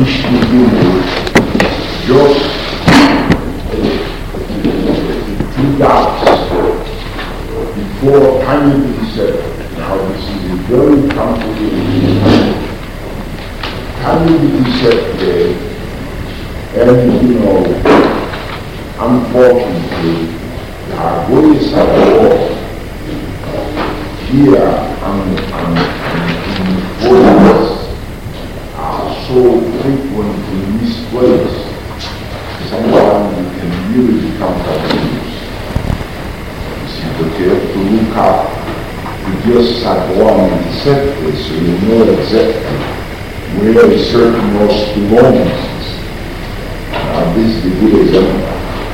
wish to do just 2 doubts before Kanye said. Now this is a very complicated. Kanye said today, and unfortunately, our voice at all here and in foreigners are so frequently misplaced. Sometimes you can really become confused. You see, but you have to look up to just at one and set this so you know exactly where a certain loss belongs. Now this is the good example.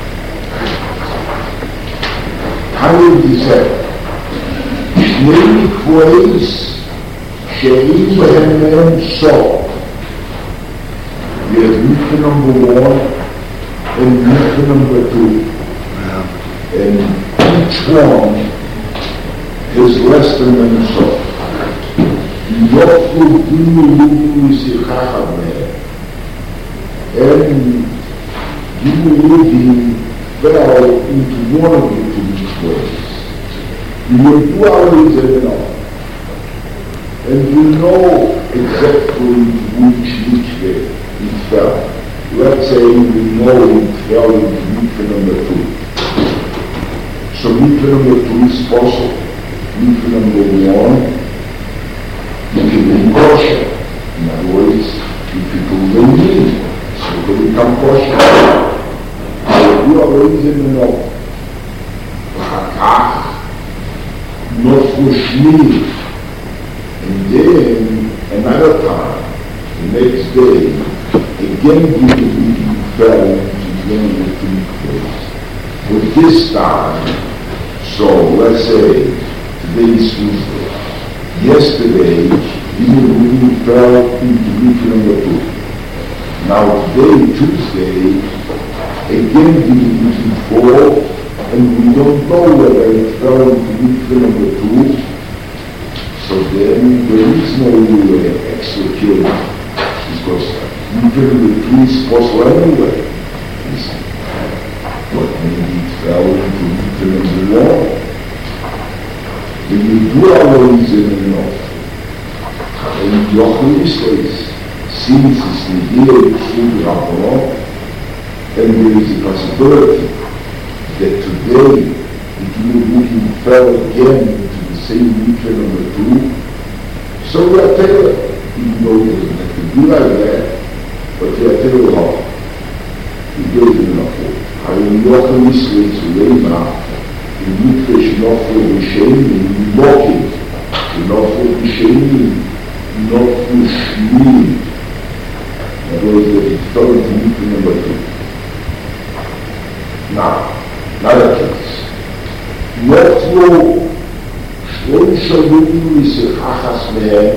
Kanye said, שני קבועיס שאין בהם מהם סוף. You have Mikvah number 1 and Mikvah number 2. And each one is less than himself. יופו דינו לובי ושיחך עליהם. And דינו לובי fell into one of the 2 ways. You will do always enough. And you know exactly which way it fell. Let's say we know it fell into Mikvah number 2. So Mikvah number 2 is possible. Mikvah number 1, you can be kosher. In other words, if you do the so it will become kosher. You are raising enough. Not for Shmini. And then, another time, the next day, again you fell into one of the 3 places. But this time, so let's say, today is Tuesday. Yesterday, you fell into week number 2. Now today, Tuesday, again you fall, and we don't know whether it fell into Mikvah number 2, so then there is no extra killing, because Mikvah number 2 is possible anyway. But maybe it fell into Mikvah number 1. When you do our reason enough, and Yochel says, since it's the year of Rabbanah, and there is a possibility that today it will fell again into the same Mikvah number 2. So we are telling, even though it doesn't have to be like that, but we are telling how it goes in enough. How you walk on this way to Lema, in Mikvah should not for the shaming, walking, should not for the shaming, not for Shmini. In other words, that it fell into Mikvah number 2. Now, another case. נופלו 2 שנים לשיחחס מהם,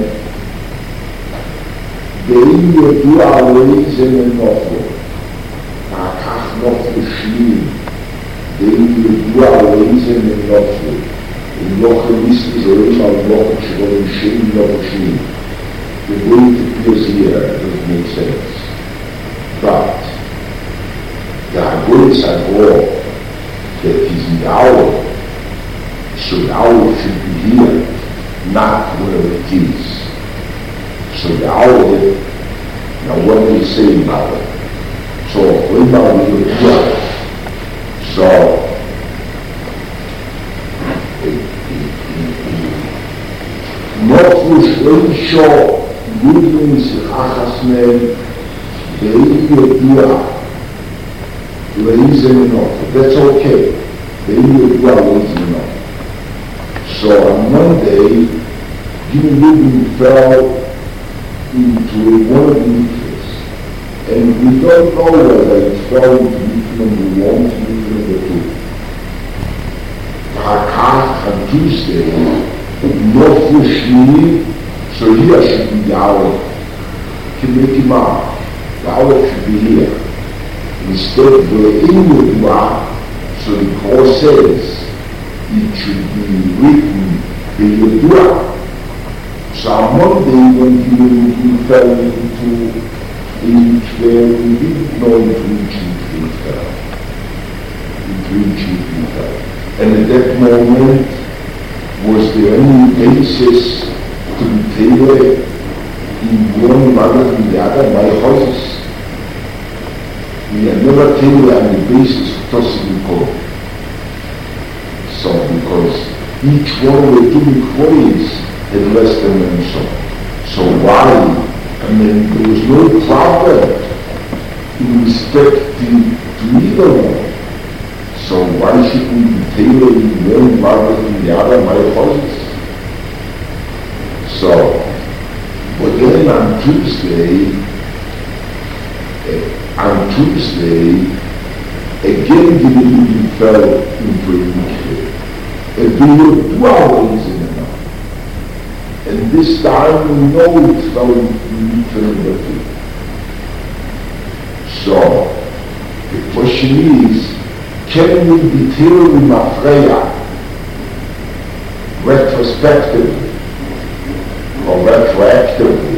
ואם ידוע לאיזה נופלו, כך נופלו 2, ואם ידוע לאיזה נופלו, אם לא חליסתי זורים על נופלו שבו נשאים נופלו 2. The way it appears here doesn't make sense. But the Hagoyes Agor that is in the hour, so the hour should be here, not where it is. So the hour, now what do we say about it? So, what about the here? So, Noflush Eisho Yudin Sichachas Men Ve'im Yedua Leizem Enoch. That's okay. Ve'im Yedua Leizem Enoch. So on Monday, Jimmy Rubin fell into one of the mikvahs, and we don't know whether it fell into mikvah number 1 to mikvah number 2. Hakach on Tuesday, not for Shmini, so here should be the hour. Kimetimah, the hour should be here. Instead, we're in the dua, so the Torah says it should be written in the dua. So on Monday, when you fell into in which there we didn't know into which we fell. And at that moment, was there any basis to be tailored in one rather than the other by horses? We are never tailored on the basis of possible code. So, because each one of the two employees had less than one son. So why? I mean, there was no problem in respect to either one. So why should we be tailoring one rather than the other by horses? So, but then on Tuesday, again the religion fell into a mistake. And we were 2 hours in the night. And this time we know it fell into number 2. So, the question is, can we be tailoring Mafreya retrospectively or retroactively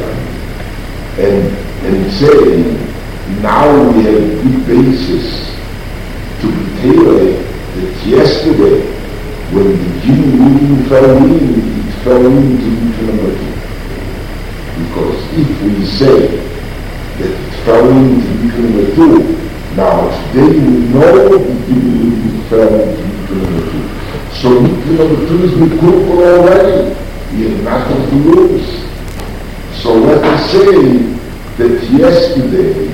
and say, now we have a good basis to be tailored that yesterday when the Jew fell in, it fell into number 2. Because if we say that it fell into number 2, now today we know that the Jew fell into number 2. So number 2 is Mikurkur already. We have nothing to lose. So let us say that yesterday,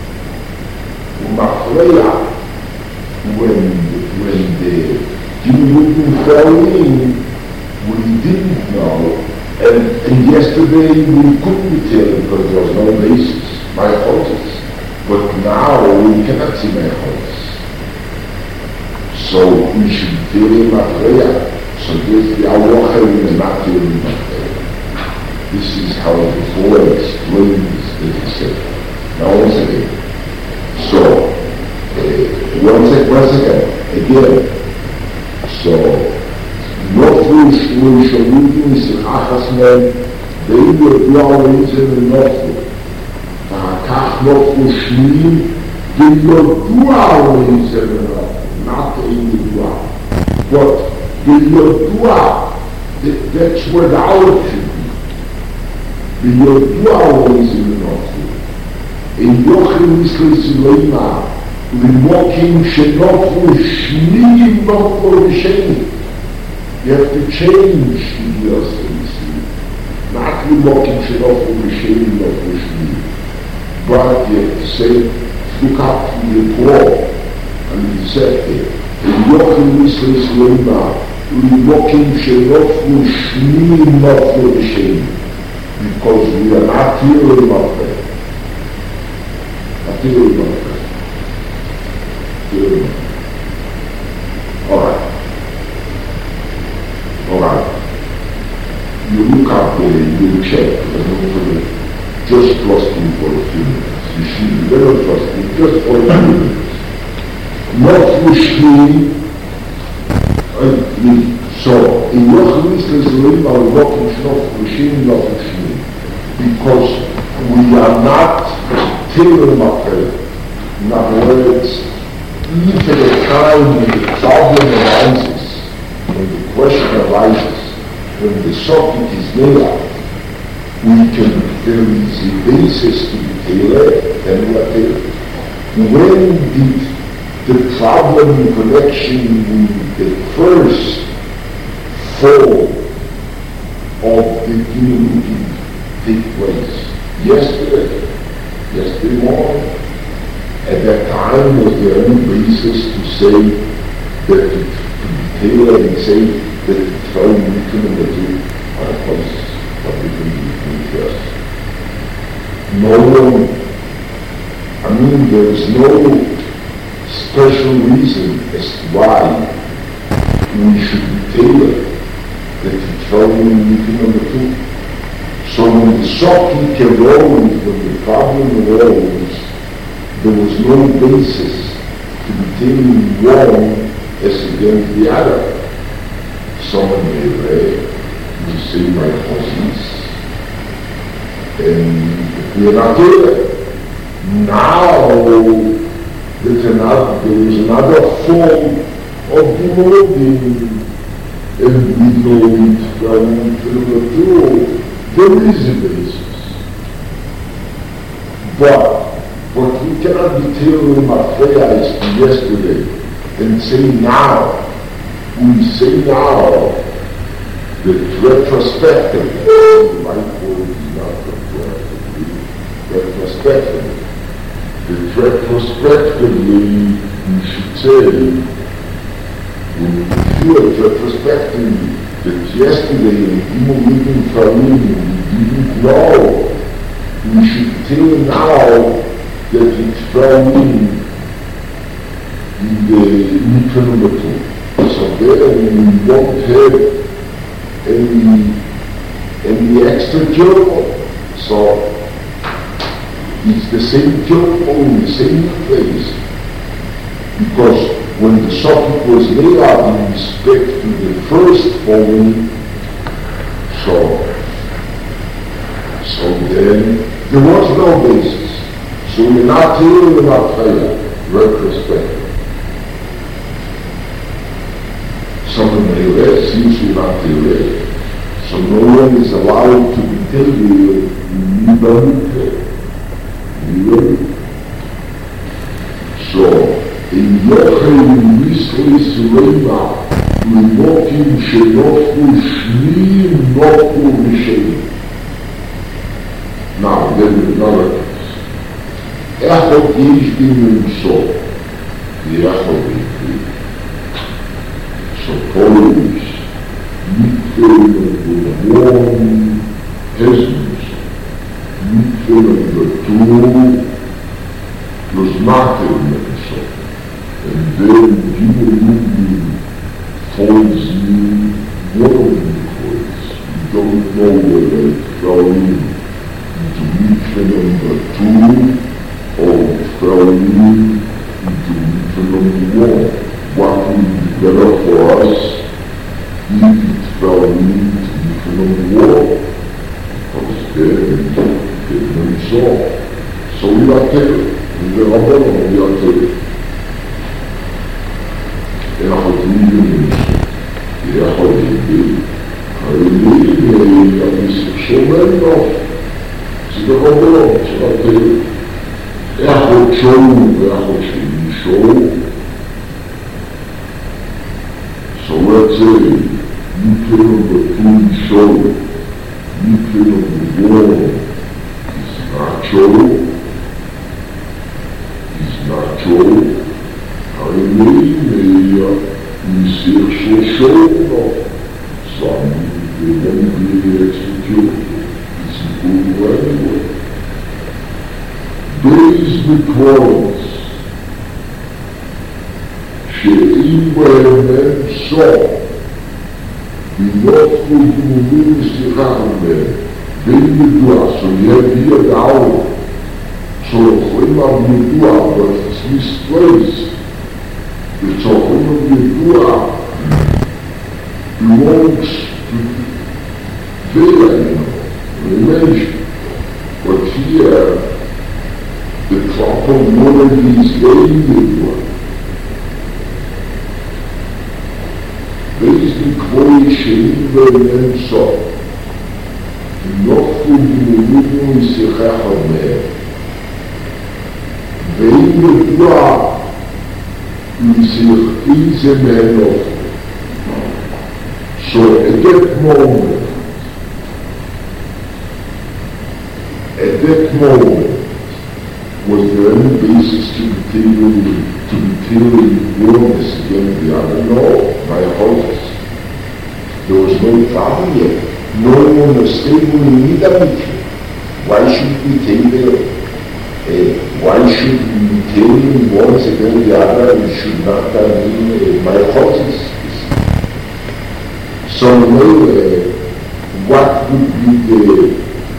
when the Jew fell in, we didn't know, and yesterday we couldn't be telling because there was no basis, my horses. But now we cannot see my horses. So we should tell him Mafreya. So this the Aloha is not telling Mafreya. This is how the Torah explains that he said. Now once again. So, once again, so, Northwich, we shall use in Achasman, they were 2 hours in the Northwich. Kach Northwich Shmim, they were 2 hours in the Northwich, not in the 2 hours. But they were 2 hours, that's where the hour should be. They were 2 hours in the Northwich. In Yochim Israel Siloima, Limokim Shenofu Shmim Nofu Sheni. You have to change the Yochim not Limokim Shenofu Sheni Nofu Shmim. But you have to say, look up to the Torah, and he said it. In Yochim Israel Siloima, Limokim Shenofu Shmim Nofu Sheni. Because we are not here about that. Alright. You look up there, you check, just trust me for a few minutes. You should never trust me, just for a few minutes. Not Mushlim, so in Yochim Israel, our walking is not Mushlim, not Mushlim. Because we are not tailoring Mafreya. In other words, even at the time when the problem arises, when the question arises, when the subject is there, there is a basis to be tailored, then we are tailored. When did the problem in connection with the first fall of the community take place? Yesterday morning. At that time, was there any basis to say that to be tailored and say that it fell into number 2? Of course, what we can do first. No, I mean, there is no special reason as to why we should be tailored that it fell into number 2. So when the subject arose, when the problem arose, there was no basis to be taken wrong as against the other. Someone may read, you say my horses, and we are not there. Now, there is another form of developing, and we know it from Philippa. There is a basis. But what we cannot detail in Maitreya is from yesterday and say now. We say now that retrospectively, the right word is not retrospectively, that retrospectively we should say, when we feel it retrospectively, that yesterday when people living Farim, we didn't know, we should tell now that it fell in the neutral number 2. So there we won't have any extra journal. So it's the same journal in the same place. Because when the subject was laid out in respect to the first poem, so then there was no basis. So we're not dealing with Maitreya retrospective. Someone may read, seems to not be read. So no one is allowed to be telling So, in Yochel Misris Reima, Limokim Shenofu Shnim Nofu Mishem. Now, then another case. Echot Yish Bim So, the Echot So follows Mitzvah one Hesmus, Mitzvah 2 was Mater Menso, and then Gimel folds you one of the coins. You don't know whether it fell into Mitzvah 2 or it fell into Mitzvah 1. What would be better for us if it fell into the war? Because then we saw. So we are taken. We are taken. We are taken. And I have reading this. I have reading. I read so many of. C'est de l'enveloppe, c'est la télé. Et à autre chose. So let's say, you put on the food show, you put on the wall, it's not show, I mean, we see show, no. Some, they won't be executed, it's good anyway. Days because שאם באמת סוף, בנות ודמומים סליחה מהם, בין ידוע, שיהיה ידעו, צורכים על ידוע, but it's misplaced. וצורכים על ידוע belongs to there, relation. But here, the proper word is in yedua. Basically, Kvoy Shein Be'en Sof, Nofu B'Mulimu Yisechach Omer, Ve'im Yedua Yisech Ize Me'enof. So at that moment, was there any basis to continue illness again the other? No, by hopeless. There was no problem yet. No one was stable in either. Why should we take why should we take once again the other? We should not have been by hopeless. So what would be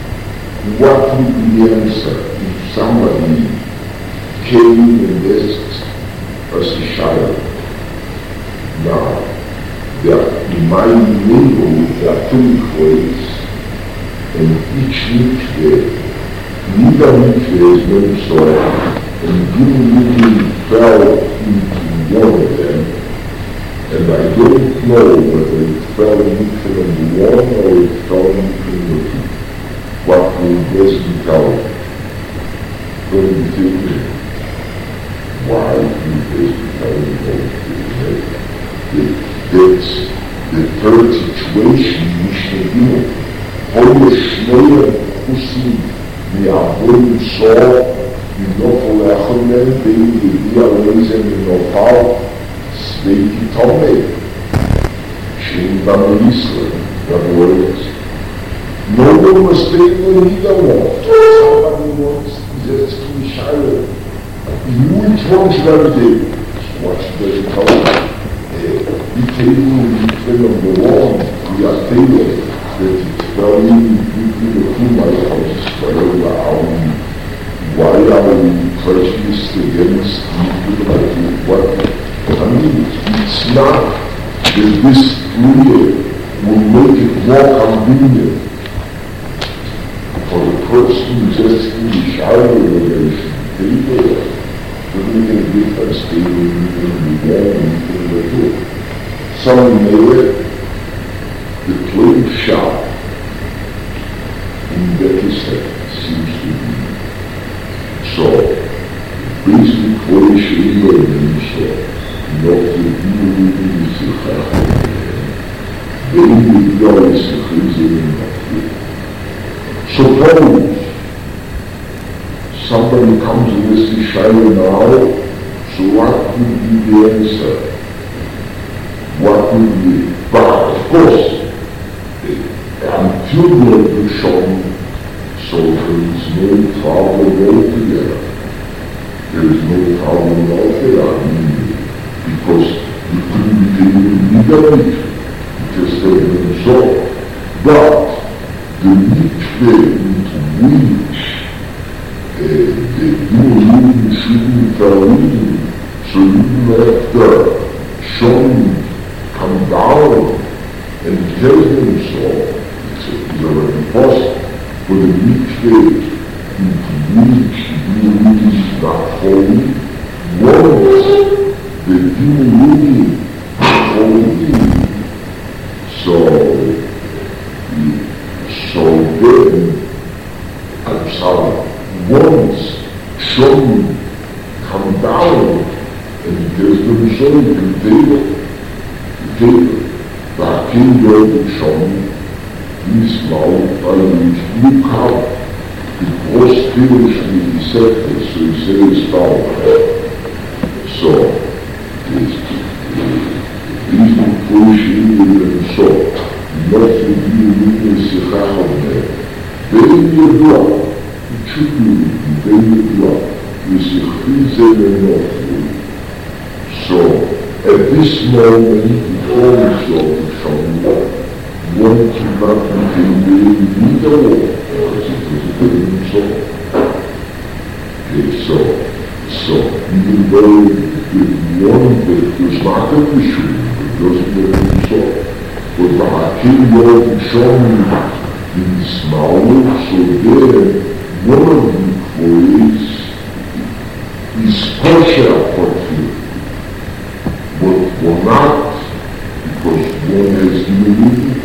the answer if somebody came and asked us a child? Now, in my neighborhood there are 2 ways, and each mikveh neither mikveh is very sorry, and Gimel fell into one of them, and I don't know whether it fell into number one or it fell into number two. What will this be called? Don't you think why will this be called? That's the third situation, Mishnah Gimel. How schneller Kusim me'avodim so ינופו לאחר מהם בין ידיע ואיזה מנופר סביתי תומד שאין בנו ישראל ובורץ. No one mistakenly neither one. Somebody wants just to be shy. Which one should I be doing? What should I be telling? We take number one, we are tailored that it's very deeply the human house, why are we prejudiced against people like what? I mean, it's not that this clear will make it more convenient for the person who's asking the shower relation paper. Doesn't make any difference to anything we want, anything we do. Some made the plain shop in Becky seems to be. So, basic question is not to do with the fact that God is the reason of it. Suppose somebody comes and asks the Shiloh now, so what would be the answer? What would be? But of course, until the Rishon, so there is no problem altogether. There is no problem altogether. Because you couldn't be taken legally. You just have been absorbed. But the mikveh into which the human shouldn't fall in, so even after Shon come down and tell them so, it's already possible. For the mikveh into which the human is not falling, once the human falling, so then, I'm sorry, once Shon come down and there's the result, you take it. The king of the Shon is now look out. The gross finish will be settled, so he says down. So, these pushing and so, nothing you need to have there. Then you block, it should be then you block, is a reason enough. So, at this moment, the homes of the Shon one cannot be neither one, because it was a good so. Okay, so even though the one that was not an issue, it doesn't get so. But the Hakim of Shon in small, so there, one of the employees is partial fulfilled, but one not, because one has given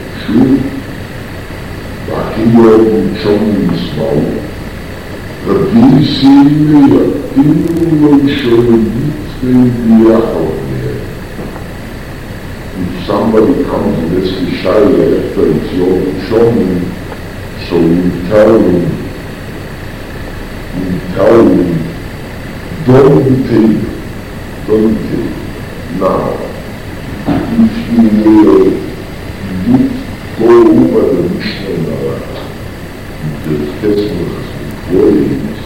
Hakim Shon is small. Rabbi Seimeya, in if somebody comes and asks the Shaila after it's Yom Shon, so we tell him, don't take. Now, if you go over the Mishnah the Tesmach employees,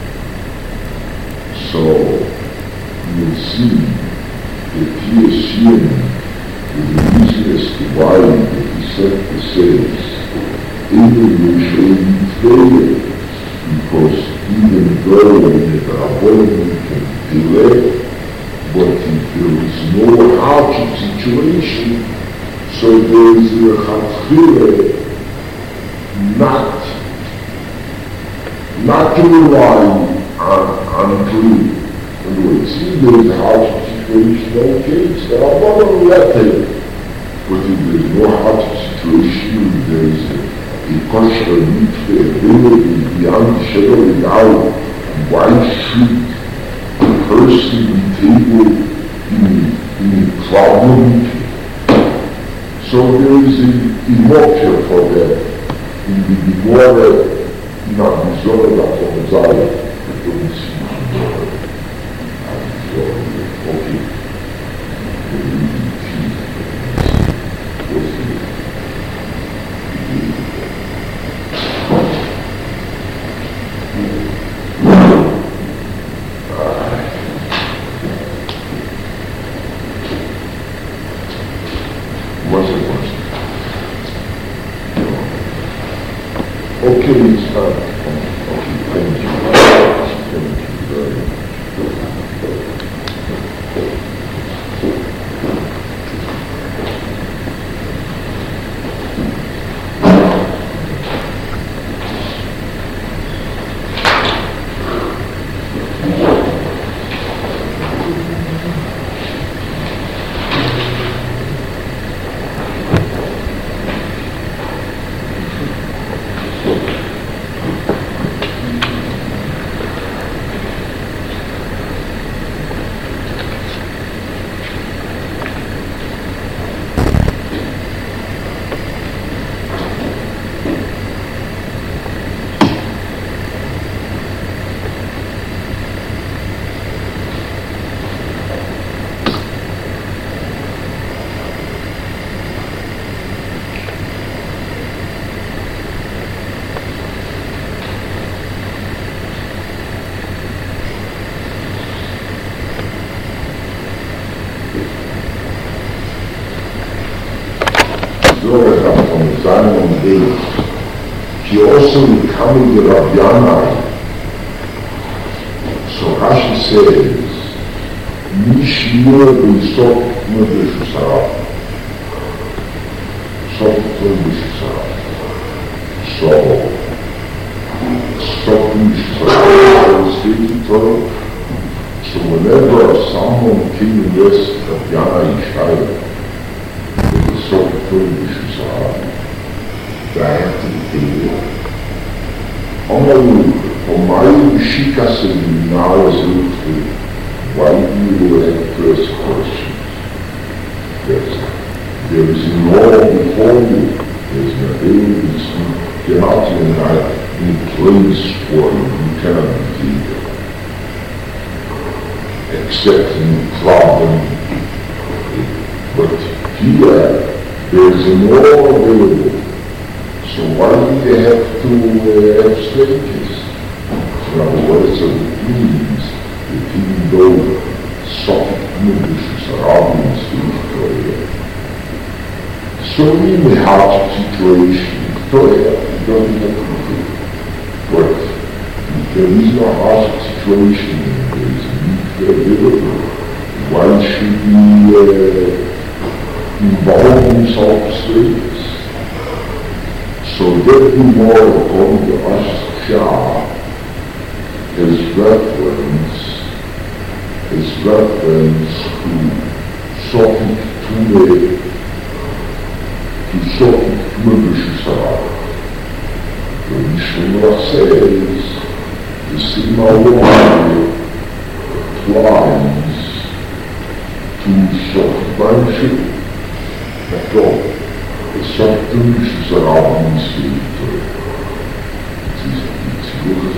so you'll see that he assumed the reason as to why he said the says in the Mishnah because even though the Rabbanim can delay, but if there is no hardship situation, so there is a chatchila not to rely on dream. In other words, see, there is a hardship situation, okay, it's not about that thing. But if there's no hardship situation, there's a cultural need for ability beyond the shadow of a doubt. Why should the person be tabled in a problem? So there is a moksha for that. In the Gemara, not the Zohar, not the Messiah, but the okay. Okay, it's fine. Okay, thank you. Thank you very much. He also encountered the Rav Yanai. So Rashi says, Mishmur b'Yisok Mudeshu Sarah. So whenever someone came in this Rav Yanai Yishai, it was so Mudeshu Sarah. That my Shika seminar is why do you have first questions? There is no before you, there's no ability to get out in place where you cannot be except in problem. But here, there's more available. So why do you have to have strangers? In other words, it means that even though some English are obvious to Victoria, so in a hardship situation, Victoria, you don't have to do. But if there is no hardship situation and there is a need for available, why should we involve himself strangers? So that we more according to Ashkar is reference to Sofik Tume B'Shusarah. The Mishnah says the Sima Warrior applies to Sofik B'Shusarah. That's all. It's something which is around the state. It's good,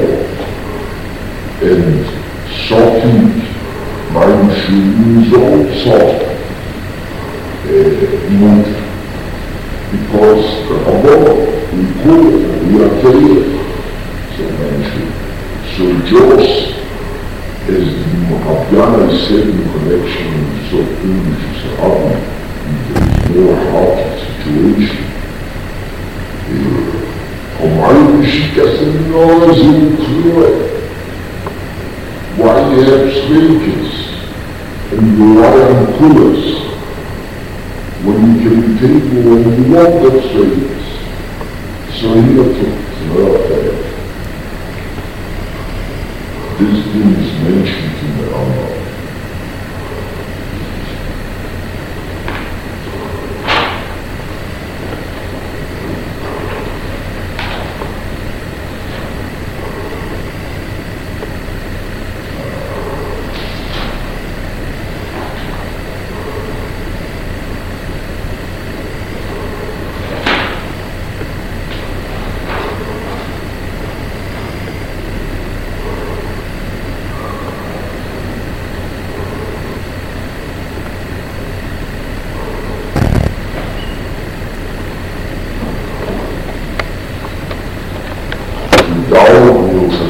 and Sofik B'Shusarah is also because we are failure. So just as Rav Yanai said in connection with Sofik B'Shusarah, more hard situation. Why you have strangers and you rely on coolers when you can be taken when you want that strangers. So here to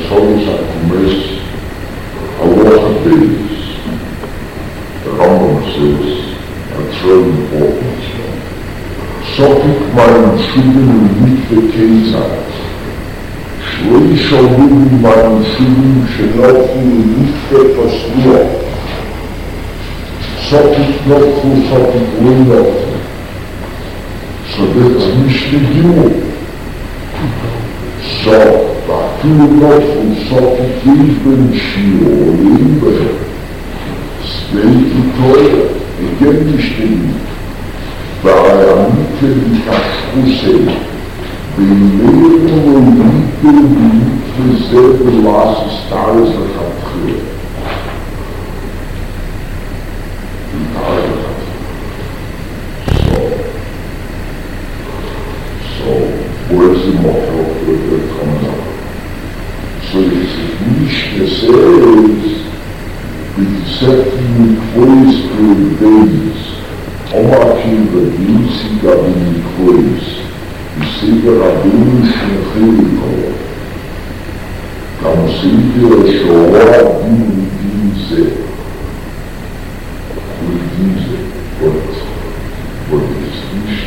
Chodesh HaKumesh, Halacha Beis. The Rambam says, that's very important. Sofik meinen Schulden und nicht verkehrt. Schleich Schulden meinen Schulden schlaufen und nicht verpasst. Sofik noch für Sofik Wohnlaufen. So that's nicht die Gimel. So, dafür noch für Sofik Leben Schio, Leben. Sveiki teuer, Egentischen, Baramike die Kaschuse, Belehren und Liebe, die selbe Lasse Stars der Katrie. So, where's the motto that comes up? So it's nicht necessary with certain ways to days, Omakim the beauty of the ways, the Sega Rabin Shemchiriko, Kamsika Shoah Dinze, but it's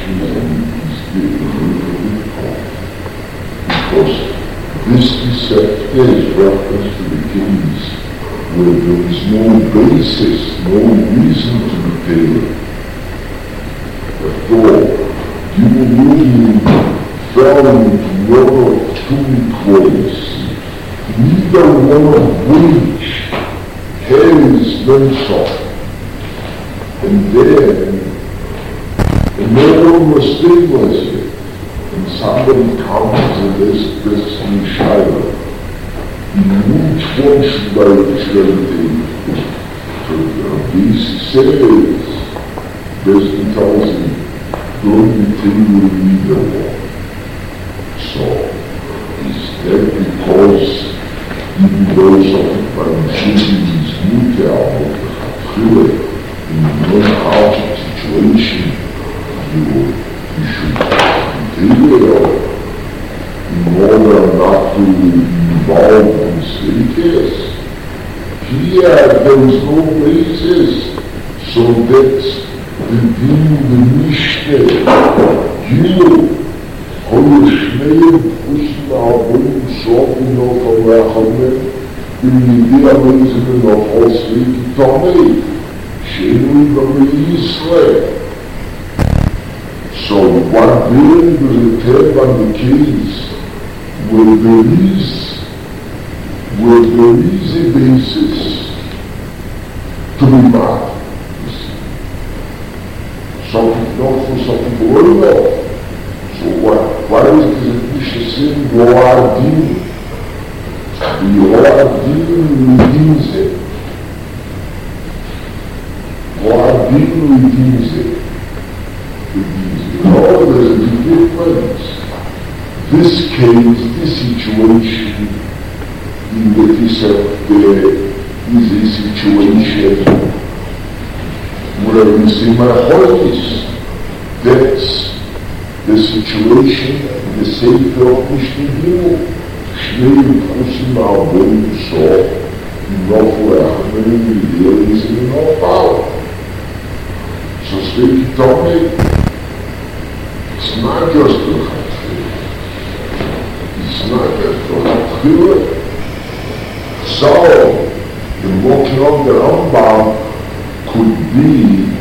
because this deception is reference to the kings where there is no basis, no reason to be paid. Therefore, you really fell into one of two ways, neither one of which has been sought. And then, no one was stabilized it, and somebody comes and this in Shiloh. Which one should I take? So this says, Desmond tells me, don't be taking either one. So, is that because even though something by shooting is new to our in one-house situation, you should take it out in order not to involved in status. Here there is no basis, so that's the Mishnah. You, Hol Shneim Kushim Abum Shofim of Rachamim, in the reason of all speaking Tomei, Shenui Bami Yisrael. So what then will tell on the case where there is a basis to be mad. Some people not for some people will not. So why is the Mishnah saying Yoadim? Yoadim redeems it. Yoadim redeems it. No, there's a big difference. This case, this situation, in the case of there is a situation where we see my holiness. That's the situation, the Sefer of Mishnah. Shnei Kusim Abum so, not for Achmed, there is no power. So speak Tomei, it's not just the Chatchil. It's not just the Chatchil. So, the walking of the Rambam could be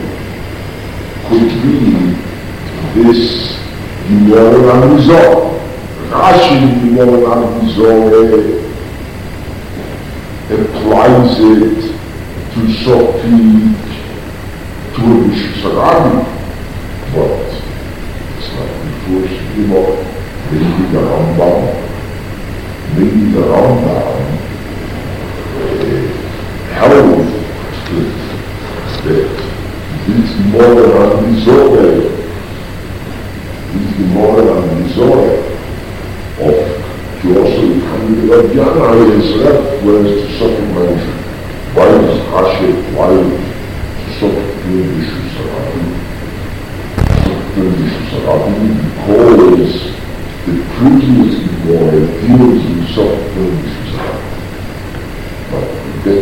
this Gimel HaMizor. Rashi Gimel HaMizor applies it to Sofik, to a Rishus HaRabbi, but it's not the first Gimel. Maybe the Rambam held that this Gemara HaMizorah of Joseph Hamid Yana is left, whereas the second mention, why is Hashem, why is Sofik doing Rishus HaRabbi? Because the previous Gemara deals with Sofik doing Rishus HaRabbi.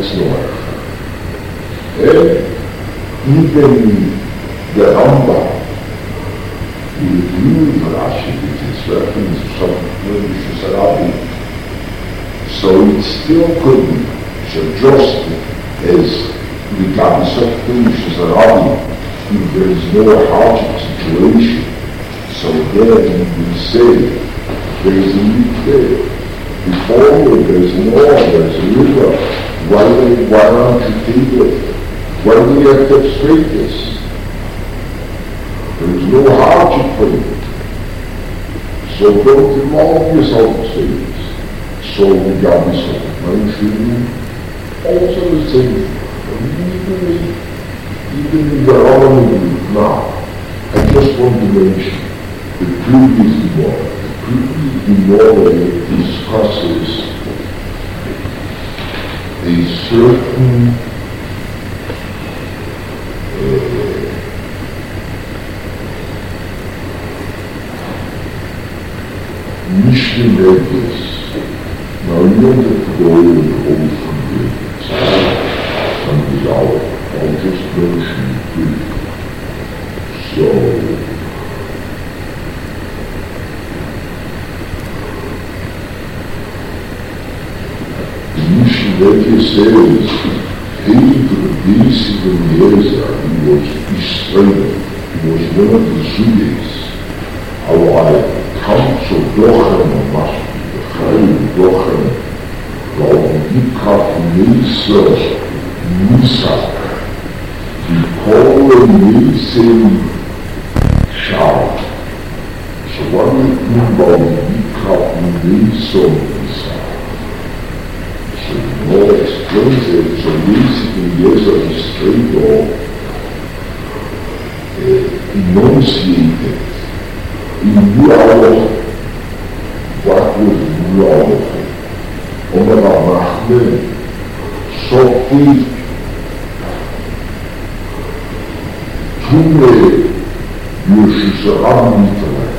Noach. And even the Rambam, we agree with Rashi with its reference to something which is Arabic. So it still could be just as regardless of things which is Arabic, if there is no hardship situation. So then we say there is a leak there. Before you, there is an oil, there is a river. Why don't you take it? Why do we have to obstruct this? There is no hardship for you. So don't involve yourself in things. So we got this mentioned also the same thing. Even in the Roman now, I just want to mention the previous one. The previous one discusses a certain mission readiness. Now you don't have to go over the whole thing from the hour. I'll just mention it briefly. So, the mission readiness says, hey, to the basic of Eliezer, he was Israel, he was one of the Zuyas. Our council Dochem must be the Chaim Dochem, God Yikach Mesa Nisak, we call him Mesim Shal. So what do we mean by Yikach Mesa Nisak? So the Lord explains it, so basically Eliezer is straight off enunciated in Yahweh, what was Yahweh? Omer HaMachmeh, Sofi, Tume, Yeshusharam Mitzvah.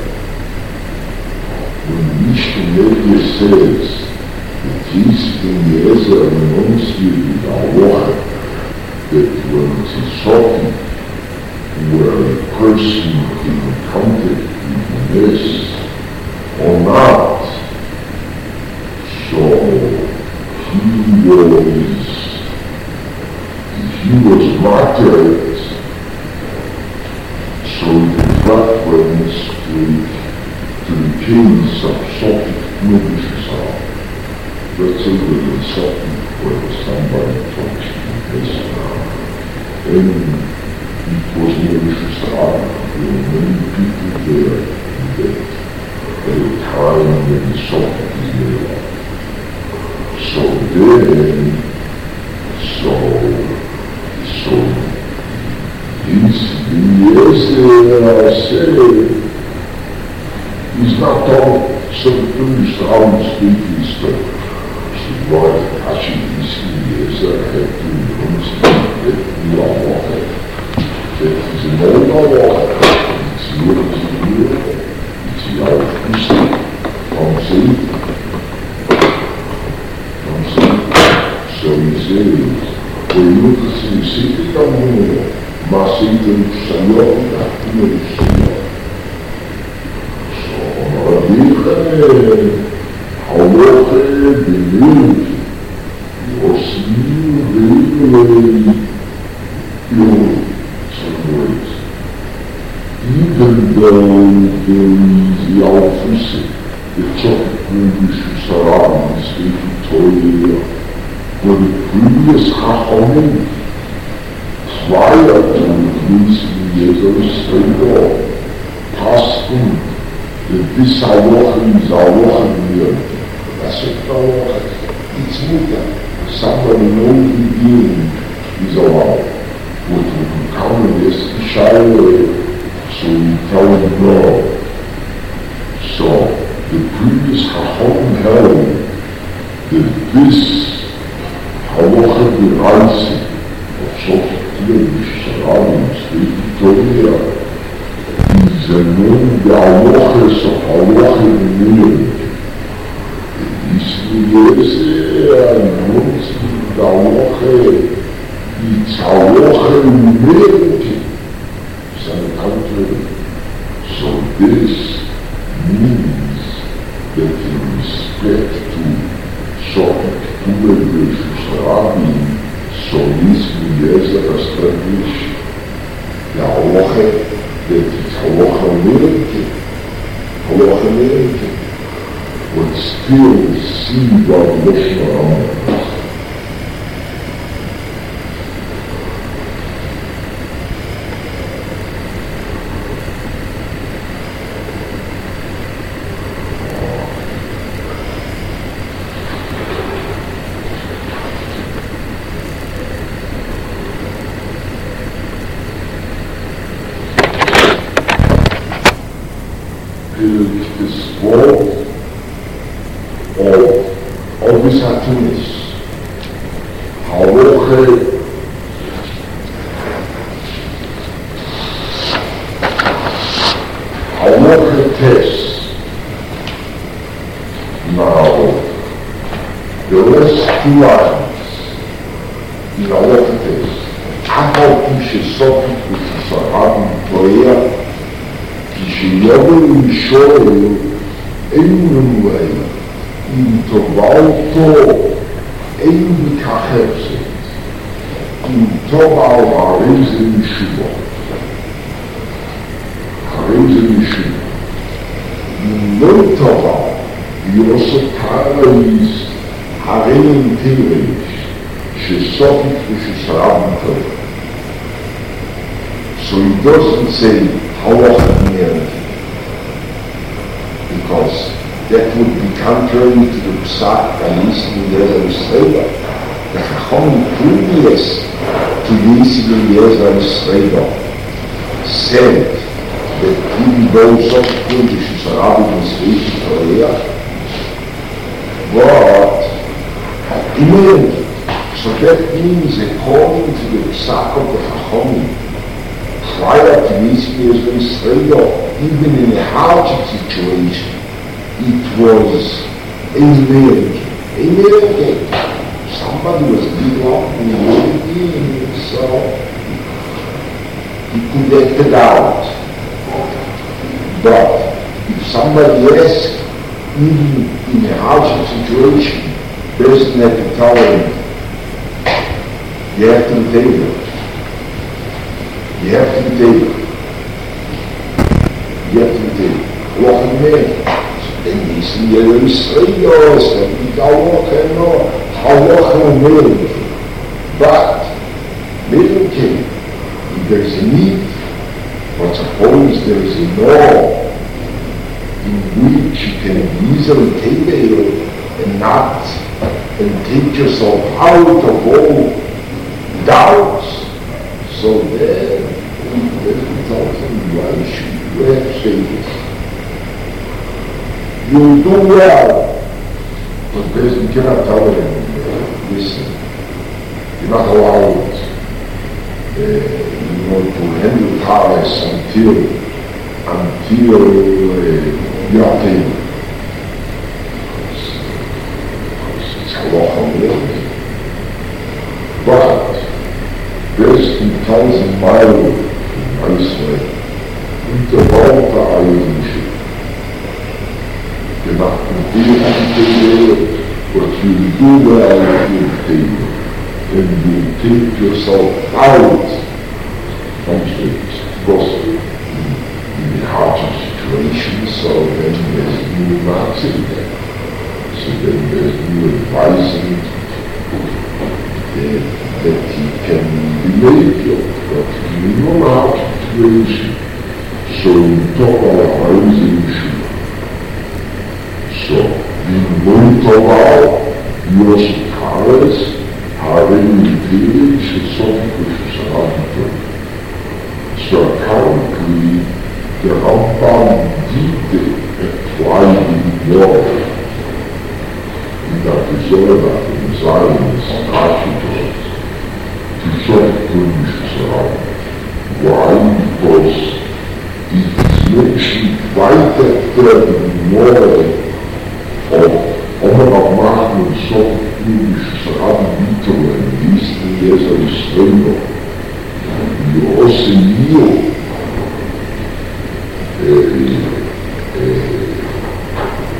When Mishneh says, the Jesus in Eliezer enunciated Yahweh, that when it is Sofi, where a person can encounter this or not. So he was martyred, so the reference to the kings of Sophic Nubishasar. Let's say that in Sophic where somebody touched this and it was Nubishasar. There were many people there at a time when the Sophic is made up. So then, he's not talking something to how to speak his stuff. So why actually is had to understand that we are walking. That he's an old walker. It's here, it's here, from sea. So he says, when you look at the city, mas entre o Senhor e a tua do Senhor. So, a Bíblia ao morrer de Deus, o Senhor veio some ways. Even though there is the office, the top Sarah in the state of Torah, for the previous Chachamim, prior to increasing Yezer's straight Paskin, that this Hawachim is Hawachim here. That's what Hawachim. It's Muta. Somebody knows the being is allowed. What will come in this Shire, so we tell him no. So, the previous Chacham held that this Hawachim the rising of Sophia Sarabim, state Victoria, is a known the Hawachis of Hawachim in England. This is esse é anúncio da Woche, it's a Woche humility. So this means that in respect to Sophic Tubervicius Rabbi, Solis Miesa established the Woche, that it's a Woche humility, but still see God looking around us. This world of this happiness, Haloche, test. Now, the last two lines in Haloche test, Amal Pishe Sophic, which is a Rabbi Toya, שיבוא לשאול אין אולי אם תובעתו אין מכחפת אם תובע הרי זה משובו אם לא תובע יוסף תאריז הרי אינטרש שסופית וששרב מטוב. So he doesn't say Halacha merely, because that would be contrary to the Psak and Yisrael Yisrael. The Chacham previous to Yisrael Yisrael said that even though such conditions are obviously Korea, but immediately. So that means according to the Psak of the Chacham, prior to Yisrael Yisrael, even in a hardship situation, it was a miracle. Somebody was being up in the so he could act it out. But if somebody asks, even in a hardship situation, person had to tell him, you have to take it. You have to be there. Walking there. And you see there is strangers and we go walking on. But miracle, if there is a need, but suppose there is a law in which you can easily take it and take yourself out of all doubts. So then, why should you have to say this? You do well, but you cannot tell them, listen, you're not allowed to handle cars until you are paid. It's halacha. But there's 2,000 miles in Iceland, und der Bauch eigentlich. You're not completely but you do well and you take yourself out from things. Because in the hardship situation, so then there's new marketing there. So then there's new advising that he can relate you, but in your hardship situation, so you talk about housing issue. So, in muito about your suppliers having village something. So apparently the Rambam did apply the law in that reserve in Zionist architects to some conditions around. Why? Because it is mentioned right after the law of Omer Amachnu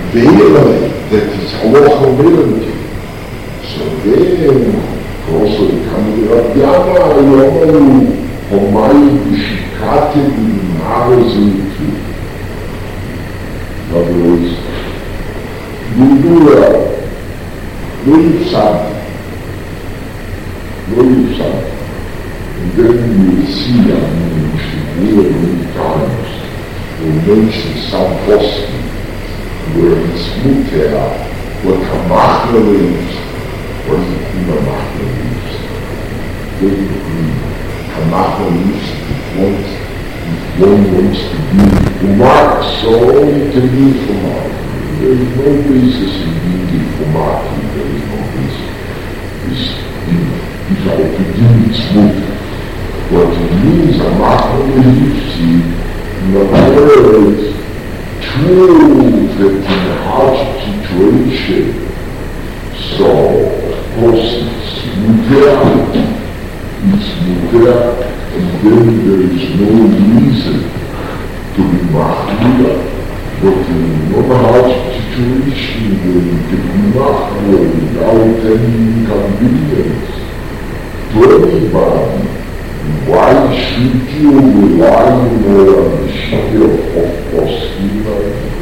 Verily, that is halacha verily. So then, also the Kamil Yama, Yomalu, Homai, Bishikate, Narazu, in other words, you do no you son, and then you will see, you should hear many times, will mention some Boston, where it's Mutera, what Kamachna leaves, what Kamachna leaves. Very agree. Kamachna leaves if one wants to be Umar, so you can be Umar. There is no basis in being Umar, there is no basis. If I begin its Mutter, what it means, Kamachna leaves, in other words, true that in a hard situation, so of course it's mudra, and then there is no reason to be machmira, but in a hard situation where you can be machmira without any inconvenience to anybody. Why should you rely more on the Shia of Postina?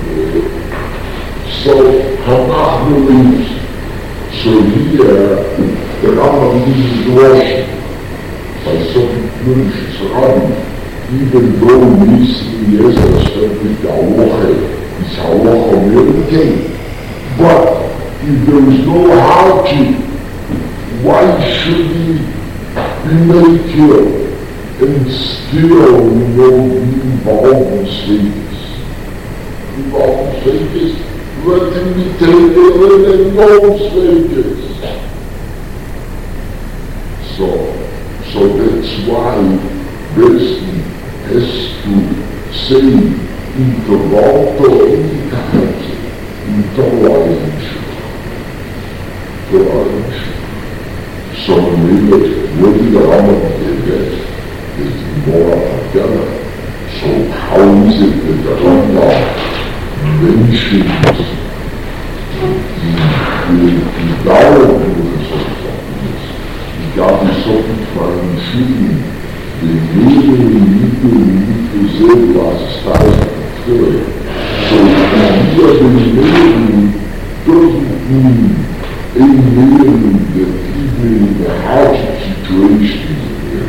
So, Hanach believes. So here, the Rambam uses Rosh by some Münch's Rabbi, even though Nisi Yezer said with the Halacha, it's Halacha American. But if there is no hardship, why should he made here and still be involved in status. Involved in status, let him be taken and no status. So that's why Bessie has to say intervalto indicante, intolerance. So maybe what did the Rambam get is more together. So how is it that the Rambam mentions the dialogue with the gab es something for einen Schienen, den Leben sehr was stars fulfilling. So here the Leben doesn't mean a Leben that even in the hardship situations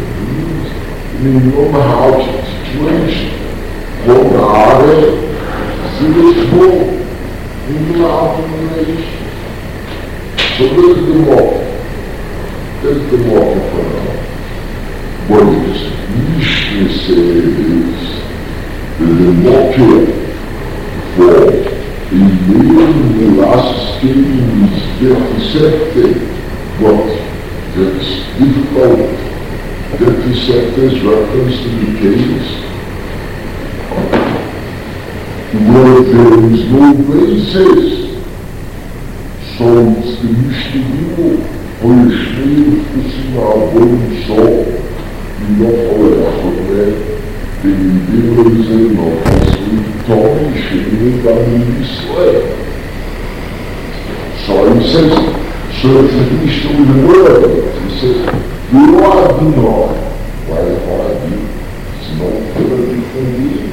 in a hardship situation, from the Aare, Zilishmo, in the Aare, so there's the more. There's the more for now. What is Mishnah says, the more for a million the last scheme is deficient, but that's difficult. Deficient is reference to the case where there is no basis. So it's the Mishnah Hoje cheio de sinal, bom sol, e não olhar tem Deus em nós, então cheio da minha So he says, so if the Mishnah with the word, he says, you are the Lord. Why are you? It's not very different being.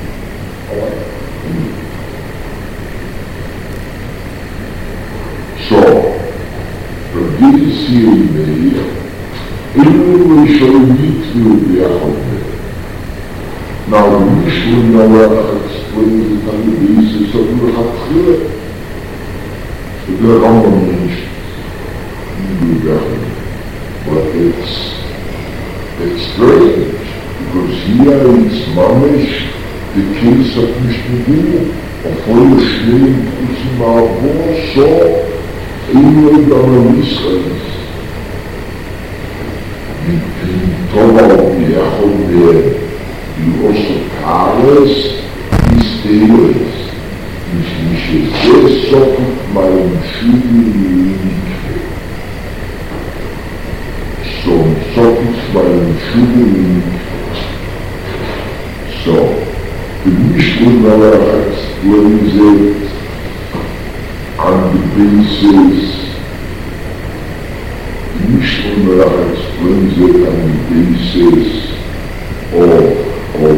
So, this year even we shall meet you behind. Now the Mishnah now explains it on the basis of the Chatzir. The Rambam mentions but it's strange because here it's mamish the case of Mishnah of all the Shnei Kutzim so in the Israelis, in Torah, you also Paris, these days, which is this sort of my shooting so sort of my shooting. So, the Mishnah explains it on the basis, Mishnah explains it on the basis of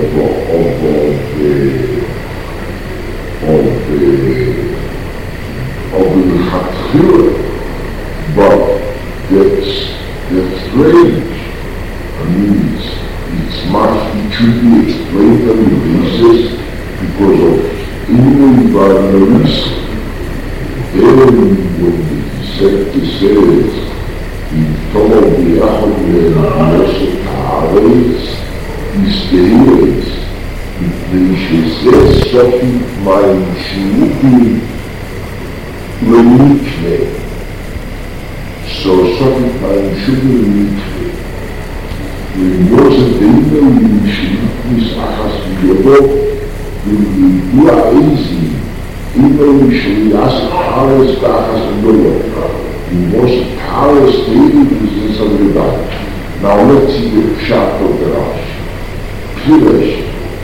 the Hatchila, but that's strange. I mean, it's much, it should be explained on the basis because of Innu reason. Then when the Dissector says, in Torah B'Yachad Yosef Haaretz, Yisraelis, מפני שזה סופי מים שיעודים למקווה. סופי מים שיעודים למקווה. ומוזר דיינו למשליטניס אחס ביודו, ולדוע איזי, אינו משליאס פארס באחס ביודו. ומוזר פארס דיינו לזנס הלבד. Now let's see the pshat of the Rashi. Pirish,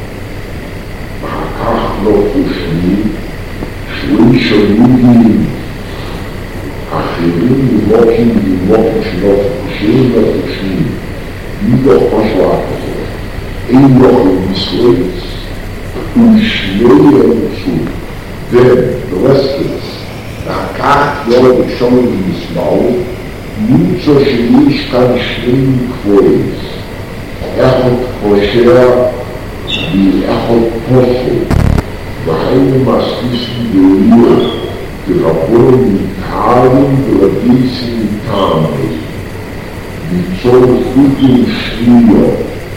Hakach lo Fushni, Shlish Yudi, Achirim Yimokim Shnof Fushni, Fushni, Yidoch Pashwakazo, Ein Yochel Misleis, Ushnei Yamutsu. Then the rest is, Hakach lo Fushni Mismau, Nutzo שיש כאן שני מקבועים, אחד פושע ואחד פוסל, והיינו מספיסים באויר, ורבון מתארים ולדיסים מטעמי, ליצור חוקים שניות.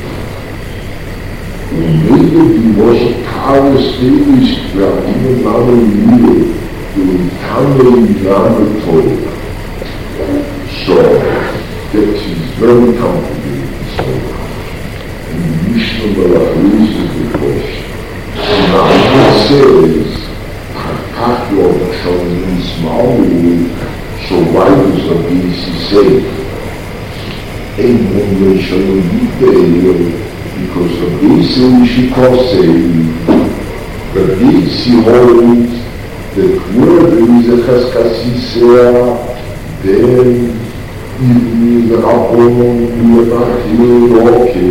ומילא דימוס תארס תאריס והיינו לנו אויר, ולטעמי נעמי טוב. So, that is very complicated, and the Mishnah Berurah raises the question. Now, it says, Hakach lo Fushni Mismau, so why does the BC say, Ein Mumei Shalom Yitei, because the BC Shikosei, the BC holds that where there is a Chaskasisea, then even the Rabbanon were not here, okay,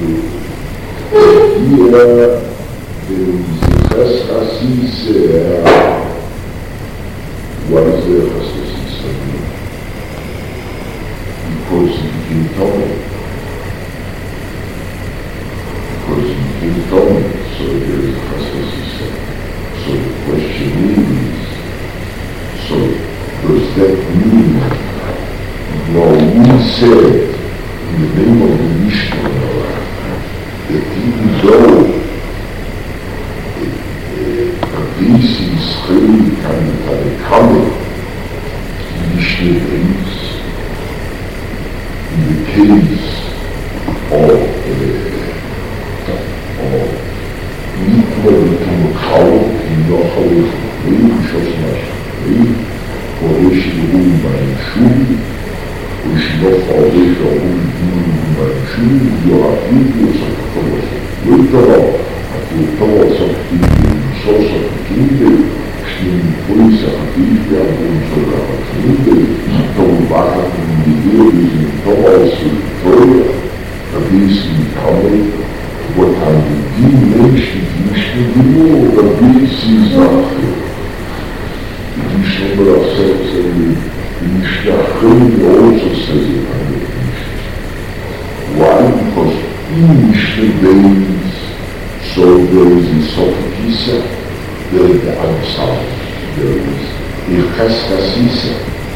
here there is a Chaskasisea. What is the Chaskasisea mean? Because he became Tomei. Because he became Tomei, so there is a Chaskasisea. So the question is, so does that mean, now we said in the name of the Mishnah that even though this is really kind of a common Mishnah brings in the case of Nikla to Makau in Yochel Shosmash ויש ירום בהמשום, ויש נוף הרבה שערום בהמשום, יועדים ויוספתו לעשות. לא יתראה, התאותו עסקתי במסוס הפקיד, שנים פויס הפקיד והבונסו להפקיד, תום בחת מנדיר וזנתו עסקתו, רביס מתאמר, ותלמידים משנדימו, רביס יזרחי. The Mishnah Berurah says, and the Mishnah also says it on the Mishnah. Why? Because in Mishnah days, so there is a Sofakisa, there is the Amsal, there is a Chaskasisa.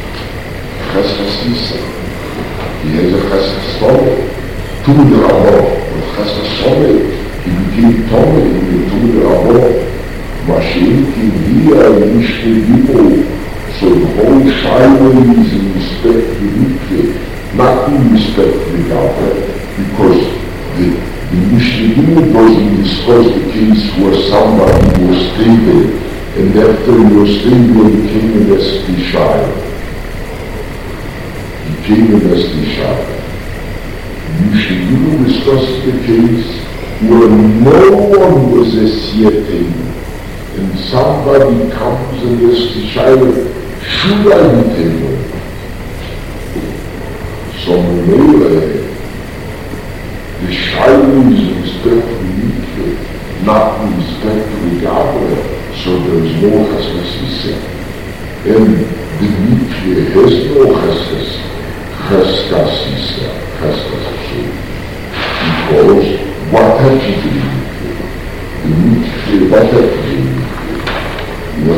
He has a Chaskasome. To the Rabbah, with Chaskasome, he became Tomei in the Rabbah. Mashiach here Mishnah, so the whole Shiloh is in respect to Mikveh, not in respect to the Gabra, because the Mishnah doesn't discuss the case where somebody was stable, and after he was stable he became an Esti Shiloh. Mishnah discusses the case where no one was as yet able and somebody comes and asks the child, should I be taken? So Mele, the child is in respect to the mikveh, not in respect to the Gabra, so there is no cheskasisa. And the mikveh has no cheskasisa, because what happened to the mikveh? The mikveh, what happened to the mikveh? In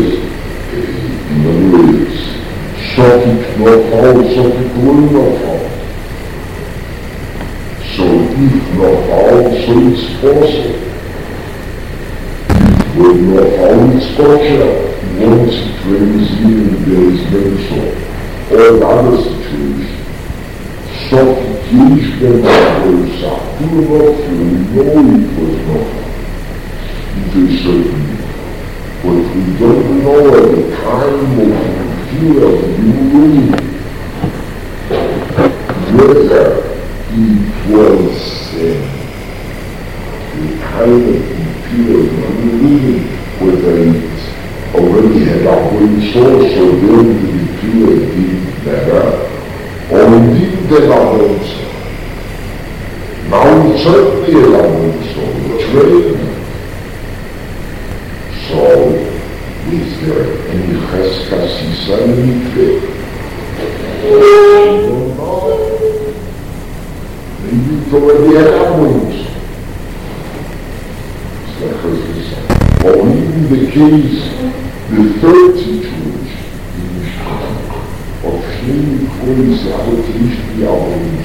other words, Sofik no fall, Sofik will no fall. So if no fall, so it's possible. If will no fall, it's kosher. Once it rains in, there is no all other situations. Sofik is when there is a full of you know it was not. It is certain. But we don't know at the time of the fear of you whether it was the kind of fear of you whether it already had a whole source or then the fear didn't matter or it didn't have a whole source. Now it certainly had a whole source, it's ready. So, is there any cheskasisa in mikveh? I don't know. Maybe it already had apples. It's not cheskasisa. Or even the case, the third situation in Mishkan, of Shnei Mikveh Yachod nicht die Apples.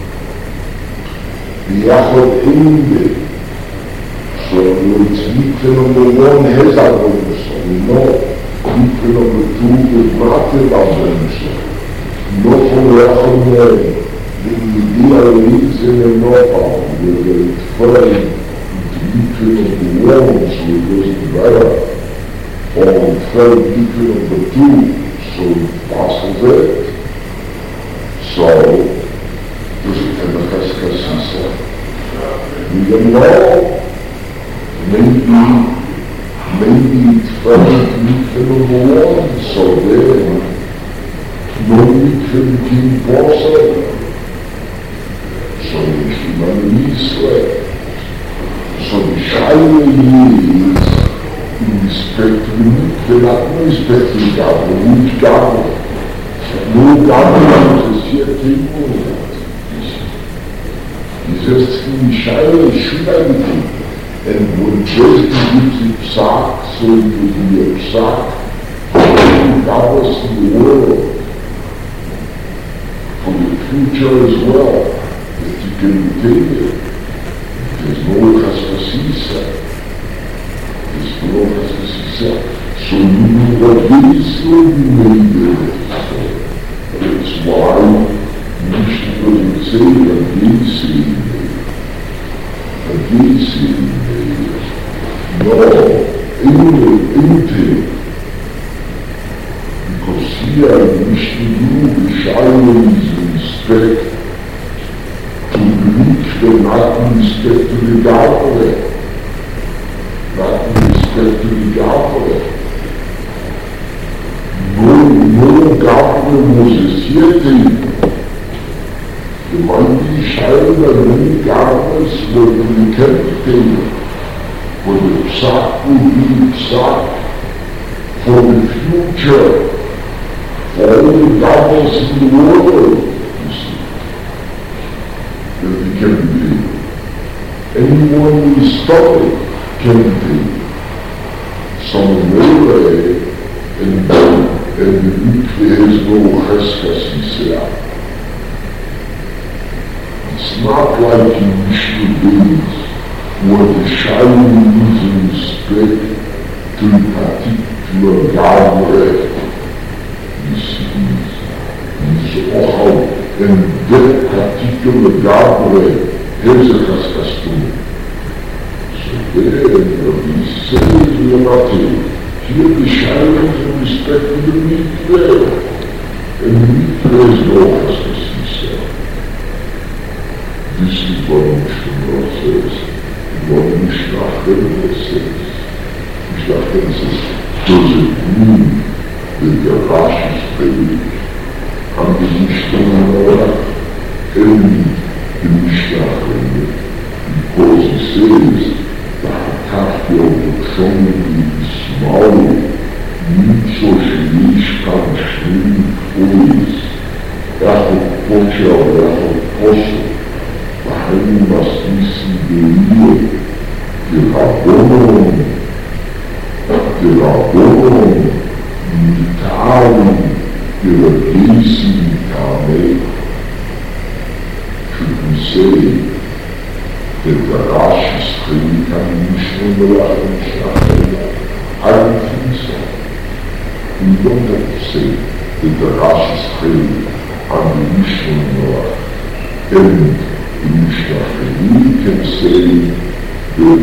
The Yachod Ende. So it's mikveh number one has Avraham, so we know mikveh number two is not Avraham. No from Rachel the idea lives in a no-power, where they turn into mikveh number one, so it doesn't matter, or third mikveh number two, so it passes it. So, does it have a cheskasisa? We don't know. Maybe it fell mikveh number one, so then no mikveh became possible. So the human Israel. So the Shaila is in respect to the mikveh, not in respect to the Gabra, which Gabra? No Gabra is here capable. He's just in the Shaila, should I be taken? And when Joseph gives it psak, so it will be a psak for the Gabras in the world, for the future as well, that you can take it. There's no cheskasisa. There's no cheskasisa. So you know what is will be made of it. That's why Mishnah doesn't say that they say no, anything. Because here in Mishnah, the Shaila is in respect to the mikveh, not in respect to the Gabra. Not in respect to the Gabra. No Gabra was a thing. The mighty Shaila and many Gabras were in the capital. For the psak will be psak for the future, for all the Gabras in the world, you see, that they can be taken. Anyone who is studied can be taken. Some way, and the mikveh has no cheskasisa. It's not like in Mishnah days, where the Shaila is in respect to the particular Gabra. You see, he's all, and that particular Gabra has a cheskastum. So there, he says we are not here. Here the Shaila is in respect to the mikveh, and the mikveh is no cheskasisa. This is what Mishnah says. What Mishnah says. Mishnah the Rashi's faith, and the Mishnah in the Mishnah, because he says that Kafka of the Tron is small, Nitso Shilish Kan Shlim Fuis, Echo Pocha, Echo Poso, Bahani Mastisi Beio, the Rabbonon, Mitali, the Regisi Mitame, should we say that the Rashi's faith and Mishnah I don't think so. We don't have to say that the Rashi's faith and the Mishnah and the Mishnah. We can say that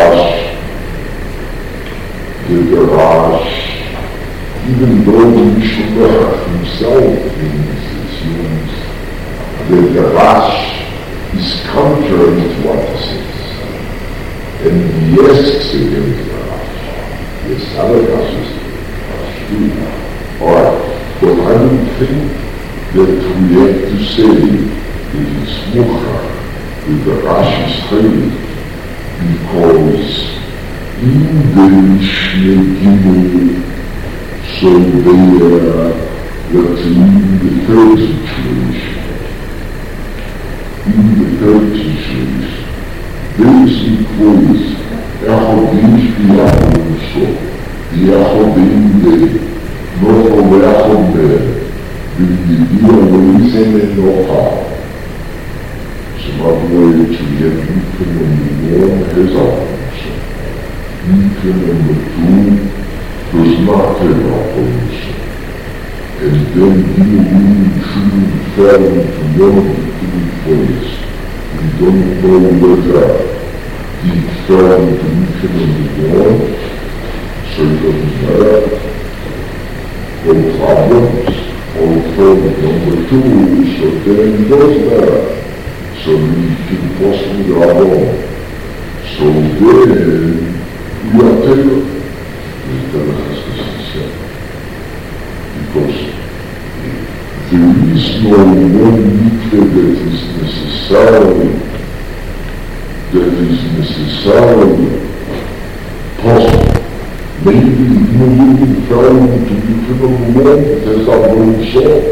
the Rash, even though the Mishnah himself assumes that the Rash is contrary to what he says, and he asks against the Rash. Yes, other Rashis do. Alright, but I don't think that we have to say that it's Mukhar with the Rashi's faith, because in the Mishnah Gimel, so let's say in the third situation, basic ways, Echodim Shpiyachim so, Echodim de, Nocho Echodim de, B'Yidiyah V'Yisem and Nocha. Some other way to get Mikra number 1 has Apomusa. Mikra number 2 does not have Apomusa. And then you shouldn't fall into one of the two ways. We don't know whether he fell into Mikra number 1, so it doesn't matter. No problems. Or fell into number 2, so then it does matter. So we can possibly Rabban. So then we are taken. Because there is no one mikveh that is necessarily possible. Maybe you fell into mikveh number 1, it has not been so.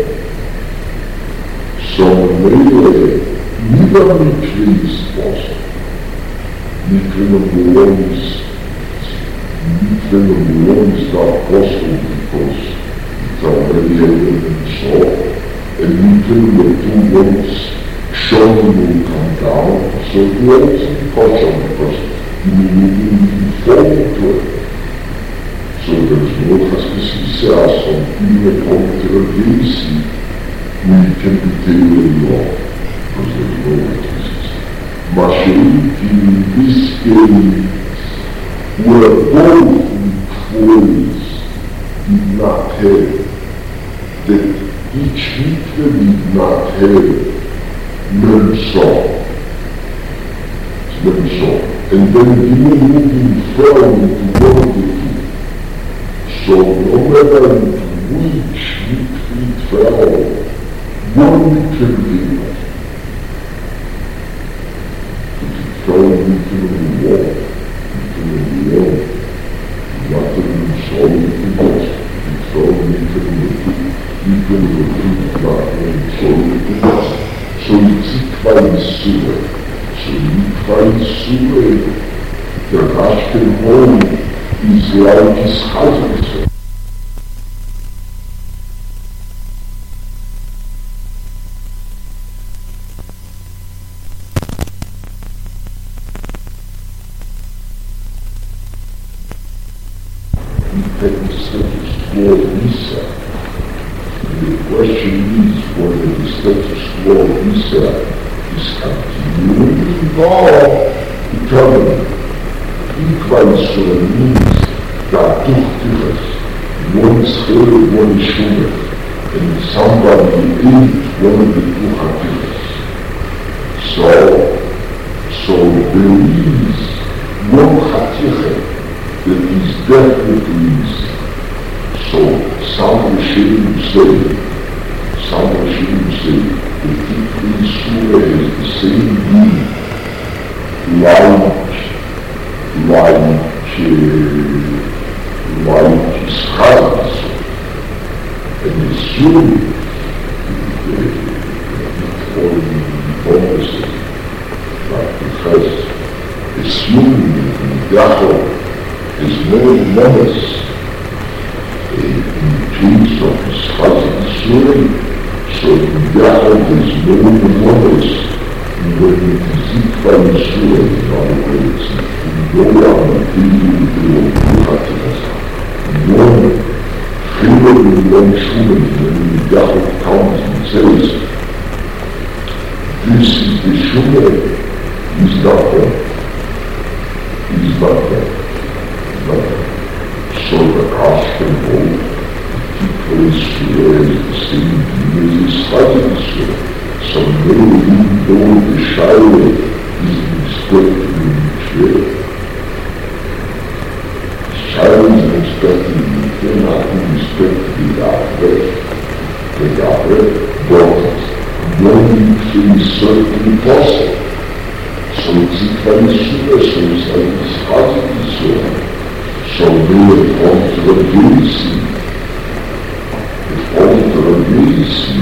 So maybe neither mikveh is possible. Mikveh number 1 is not possible because it's already been solved. And mikveh number 2 once shown will come down, so you also be partial because you will fall into it. So there's no chaskas on even according to the Gesi, we can be taken wrong. Because there's no electricity. Mashiach in this case, where both employees did not have, that each mikveh did not have memsor. And then Gimel fell into one of the two. So no matter into which mikveh it fell, one mikveh came out. Fell into the wall, nothing solid in us. It fell into the nothing solid in us. So it's Ikva Yisure. So Ikva Yisure, the Rashken home is like his husband. The question is whether the status quo is continuing or permanent. Ikva Yisure means that one is heard, one is shomer, and somebody ate one of the two hatiras. So there is one hatira that is definitely so some machine say, the Tifli Surah is the same meaning, like Israel, and the Surah because assuming Yaakov is more numbers in case of his husband's story, so Yaakov is more numbers when it is equal in story, in other words, no one one favorite in one human when Yaakov comes and says, this is the Shulay, he's not there. So the Ashken Bowl, he plays Shulay as the same thing as his husband Shulay. So maybe even though the Shulay is expected in each way, Shulay is expected in each way, not expected in the Yahweh daughters. Knowing is certainly possible. So it's equally super, so it's like this positive soul. So they have gone to the Gaysi. They've gone to the Gaysi,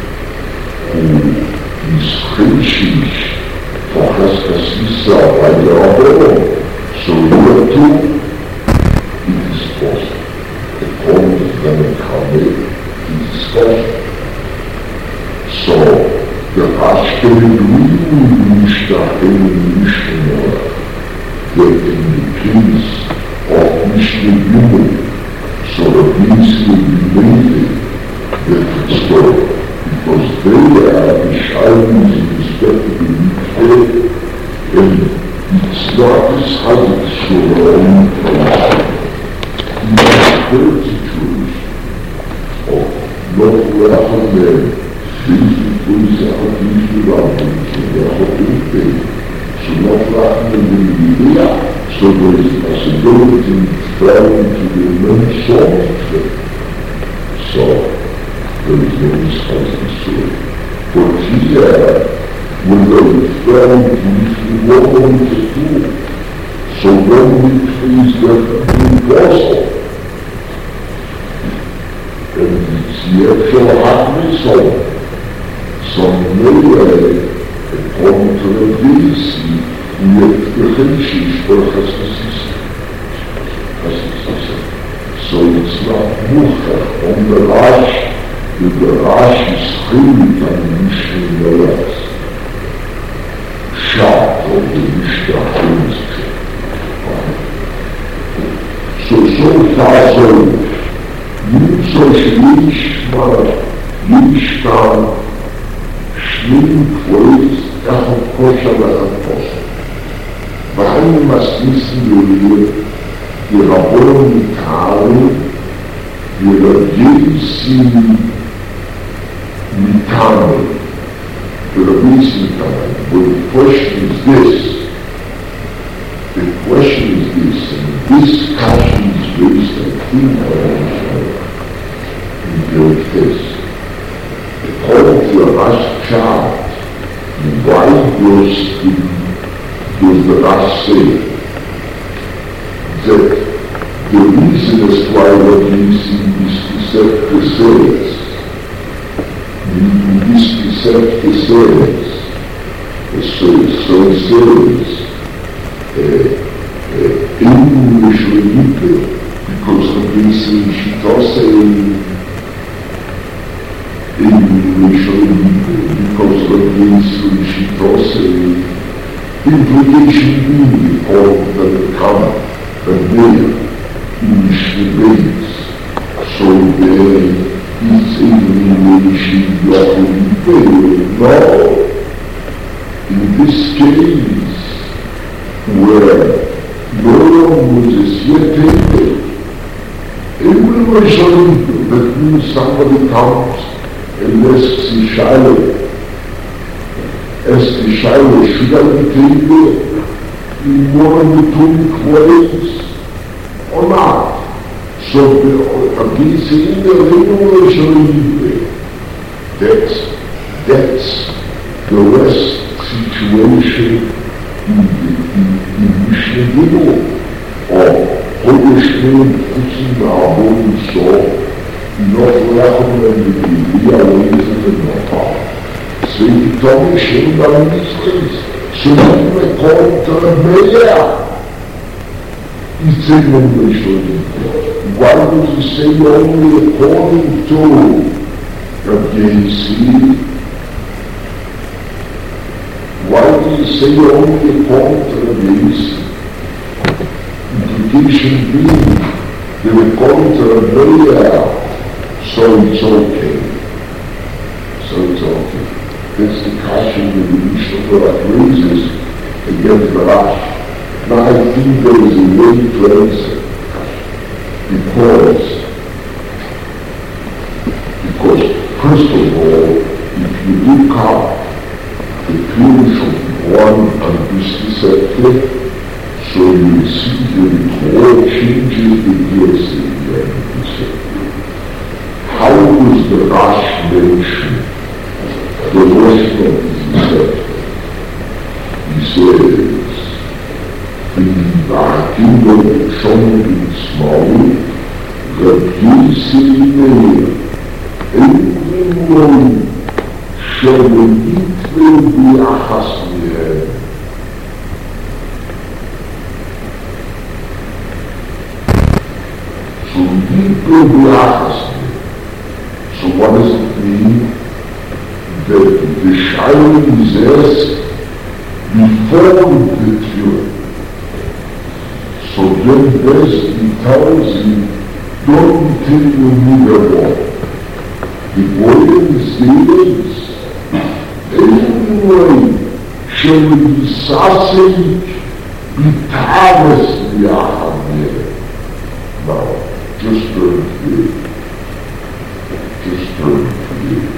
who is Christian for Haskasisa by the Abel. So here too, it is possible. According to them, it is possible. So, the Ashkelin really Mishnah in Mishnah, that in the case of Mishnah Yuma, so the beings will be made that it's good, because they are the Shaivis in respect to the Mikveh, and it's not as Hazard Surah in the third situation of not laughing there. Things are usually around them, so they are hoping they should not laugh in the media, so there is a possibility of traveling to the main source. So there is no response to it. But here, when they refer to usually what one to do, so when we please definitely possible, and it's the actual hard result. So anyway, according to the DC, we have the Henshish for Haskasisa. So it's not Mucha on the Rash, the Rash is Chilik on the Mishnah in the rest. Shat of the Mishnah Henshish. So far so, Yishma, Schlimm Kreuz, Koscher Post. Warum wissen wir, die Rabbonen mit Haaren, die Rabbissen mit Haaren, die Rabbissen mit Haaren. But the question is this, and this question is based on this. According to the last chart, why does the last say that the reason as to why what we see is to says, so it says, English because of this Shitose because of this Shitose implication being all that come and there English remains. So there is English no. In this case, where no one was as yet taken, everyone showing that means somebody comes and asks the Shiloh, should I be taken in one of the two ways or not? So these in the regulation, that's the rest situation in Mishnah or Hodeshim Putin Arbon so not recommended we are raising the Napa. So you tell me Shem by these things. So you may call to the mayor. It's in English. Why would you say only according to Rabbi Yisrael? Why do you say only according to Rabbi Yisrael? Implication being that according to Rabbi so it's okay. So it's okay. That's the caution that the Mishnah raises against the Rash. Now I think there is a way to answer. Because first of all, if you look up the period of one and this sector, so you see that it all changes the years in the sector. How does the Rash mention the rest of the sector? He says, in Ba'atim Shom B'Tzmaut, Rabbi Yisrael Eimon Shemitvel B'Yachas Mehem. So Mitvel B'Yachas Mehem. So what does it mean? That the shining is asked before the Tefillah. So then best he tells you, don't take the middle. The boy says, anyway, shall be sassy, be tavis yachad. Now, just turn to it. Just turn to it.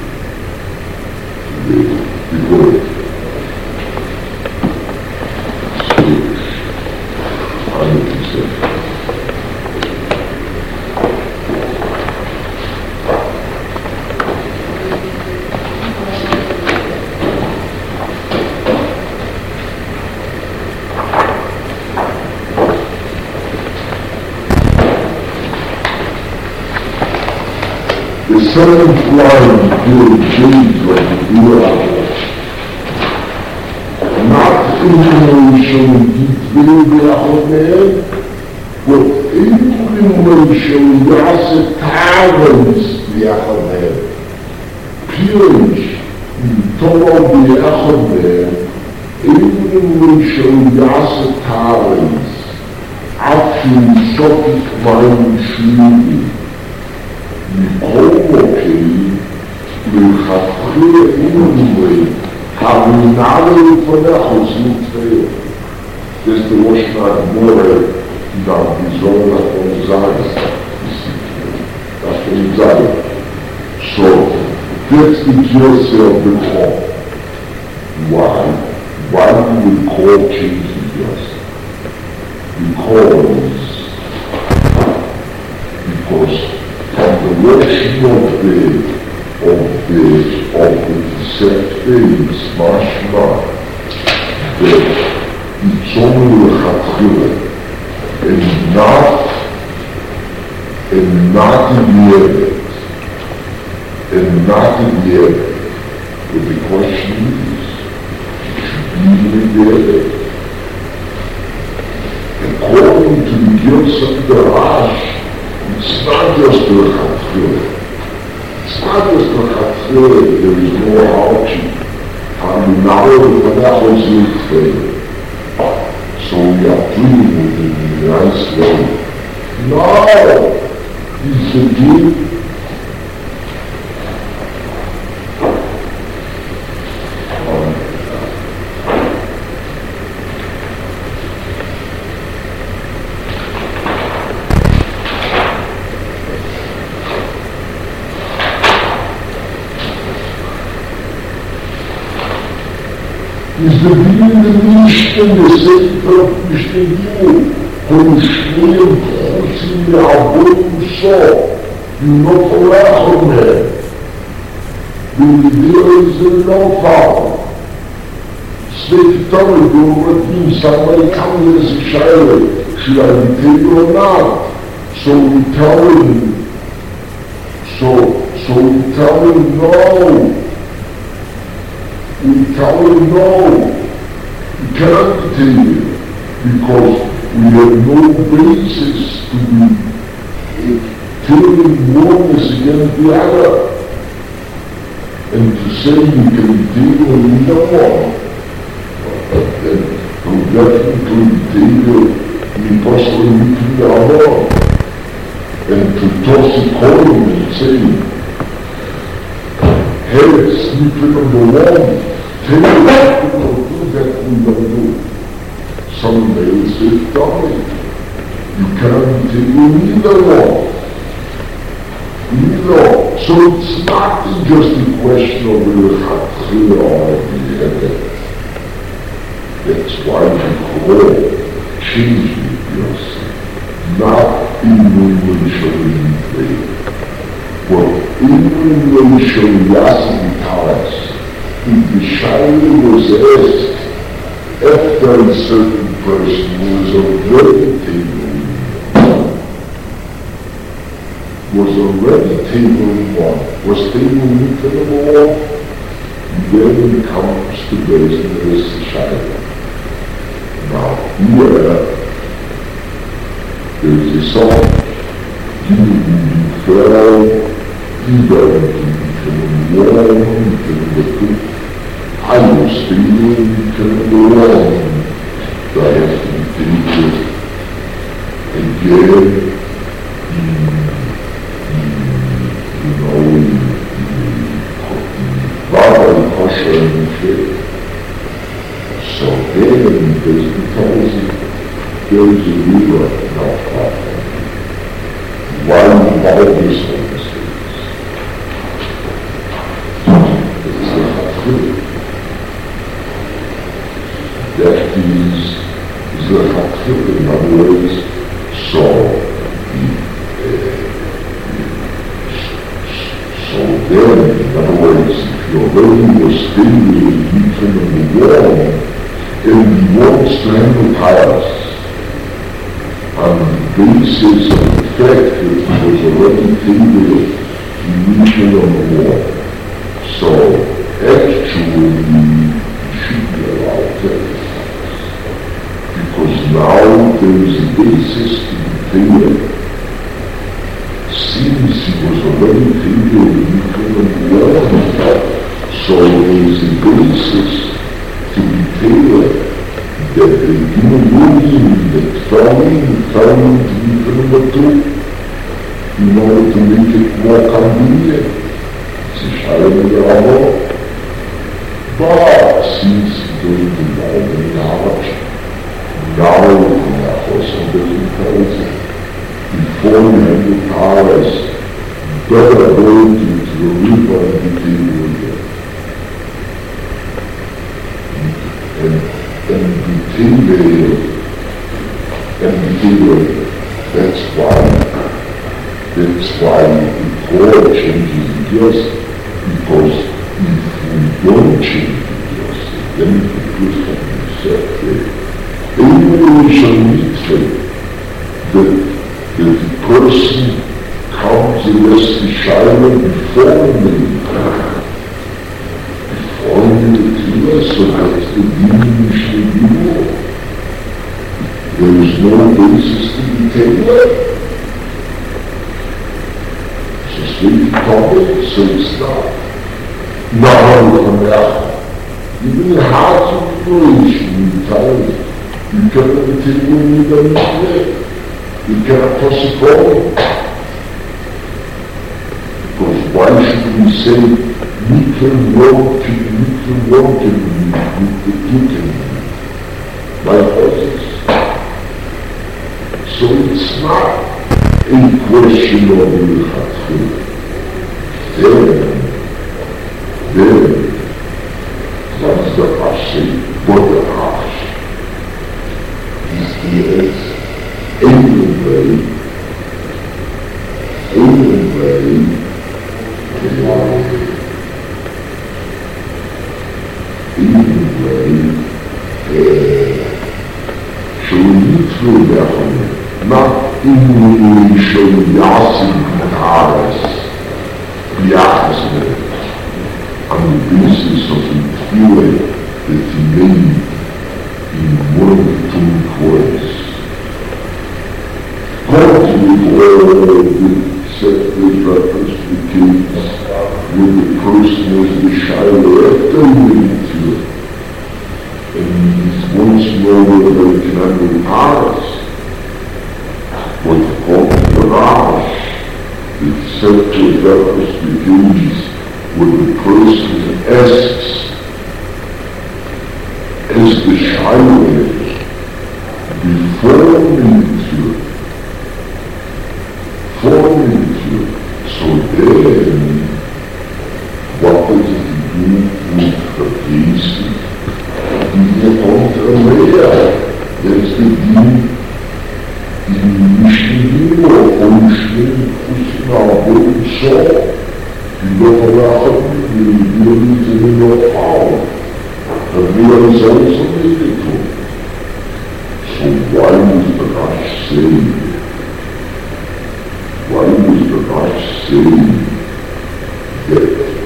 The boy. The seventh line will change like the Ura. Not information will be a but information yasa talents be a Pirish, Tolo be a information yasa talents actually Sophic mind shooting. Mikromoki will anyway having another for the house in fail. This the Roshna more than his own from Zion. That's from Zion. So that's the jealousy of the call. Why? Why do we call changing jealousy? Because the worship of the set phase, mashma, that it's only a chatchila, and not in the evidence, but the question is, should be in the evidence. According to the gifts of the Rash, it's not just a chatchila. It's not just a chatchila, there is no hardship. And now that was your thing. So we are dealing with it in a nice way. No! It's a deal. Is the being the nicht in the Sefer of Mishnah, who is רוצים לעבוד מוסר, לא פרח אומר, ולדבר זה לא פעם. ספק תמיד אומרים, somebody come as a child, should I be taken or not? So we tell him no. We tell him no. We cannot take it because we have no basis to be taking one is against the other. And to say you can take on either one, then definitely take the possible between the other. And to toss a coin and say, heads, sleeping on the wall, take it, we don't do that, we don't do. Some males say, dummy, you can't take either one. Either. So it's not just a question of the chatchila or the head. That's why we call changing yourself. Not in showing well, in curiosity tells if the Shaila was asked after a certain person was already table one, was table number one, then it comes to base in the rest of Shaila. Now, here, there's a song, you fell, you better become warm, become the good. I was feeling, become the warm. I have to take it again, Baba Pasha and the shit. So then, there's a river not far. Why all these things? It's not true. That is the truth. In other words, so then, in other words, if your baby was stable, beaten on the wall, and he wants to handle tires, on the basis of the fact that he was already tabled immediately on the wall. So, actually, he should be allowed to exercise. Because now there is a basis to be tabled. Since he was already tabled immediately on the wall, so there is a basis to be tabled. That the human being that fell into number two in order to make it more convenient. It's a Shaila. But since he doesn't involve any knowledge, now from that person doesn't tell us before you have the powers, better go into the river and be tabled again. And be tabled, that's why the core changes the gears, because if we don't change the gears, then the truth can be set there. Evolution means that the person comes against the Shaila before the killer, so that's the diminution of evil. There is no basis to be taken. So speak topic, so it's not. Even the heart of the relation, you cannot be taken with them today. You cannot possibly. Because why should we say we can work with the two can like others? So it's not a question of the Chatchila. Then, what is the Rashi? What the Rashi? He is anyway إني شيعصي Taras Biachasme on the basis of the feeling that he made in one of the two points. Partly all the separate reference to the case with the person as the Shiloh after living to it. And he's once more that he can handle Taras. What's called the Rash, the separate reference to the case where the person asks as the Shiloh before into it. So then, what does it do with the case? Die contra Lea, there's the deal in Mishnah or Mishnah Kusinabu so you go for that, you need to know how. The real results are made it to. So why does the Rash say? Why does the Rash say that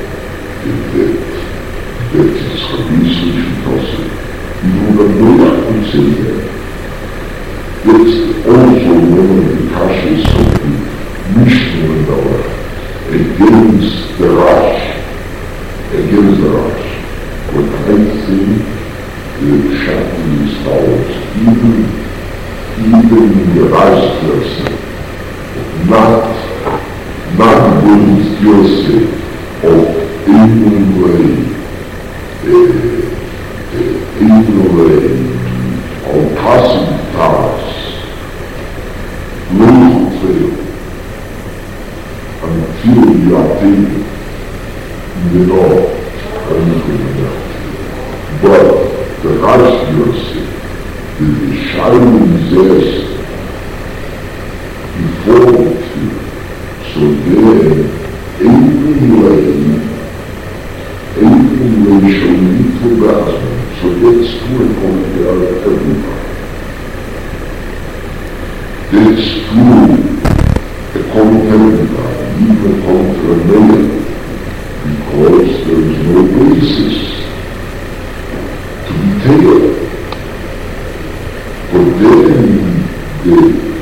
it's Chabisa Shitose? Even the Noach would say that. It's also one of the Kashas of the Mishnah and Noach against the Rash. But I think the Shakti is follows, even the Rash person. Not Williams Yosef of Ebenway of Qasim Taras, Luchel fail until you are taken, you know, but the Rash Yosef, the Shiloh zest before so then every way shall lead to Brahman. So that's true according to everybody. That's true according to everybody, even according to a man, because there is no basis to be taken. But then the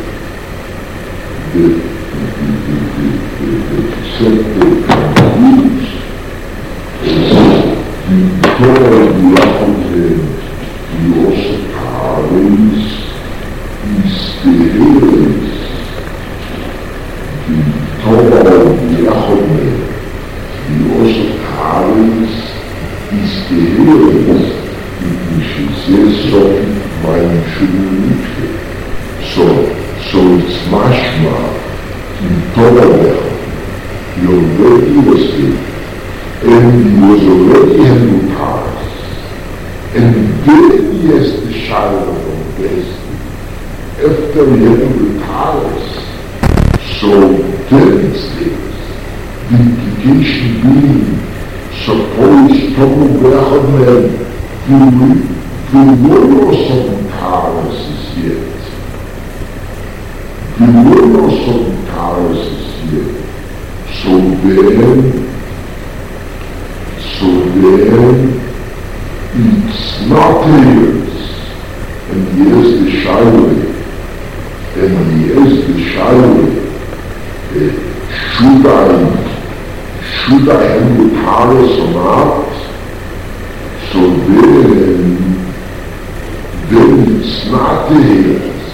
simple use is because the opposite the also carries is the healers the total the opposite the also carries is the healers which is so mind shouldn't so it's mashma in total he already was there, and he was already handling cars, and then he has the shadow of destiny. After he handled the cars, so then it's there. The implication being, suppose Tomo Berachman will know some cars is yet. Will know some cars is yet. So then, it's not his, and he has the Shiloh, should I handle Taras or not? So then it's not his,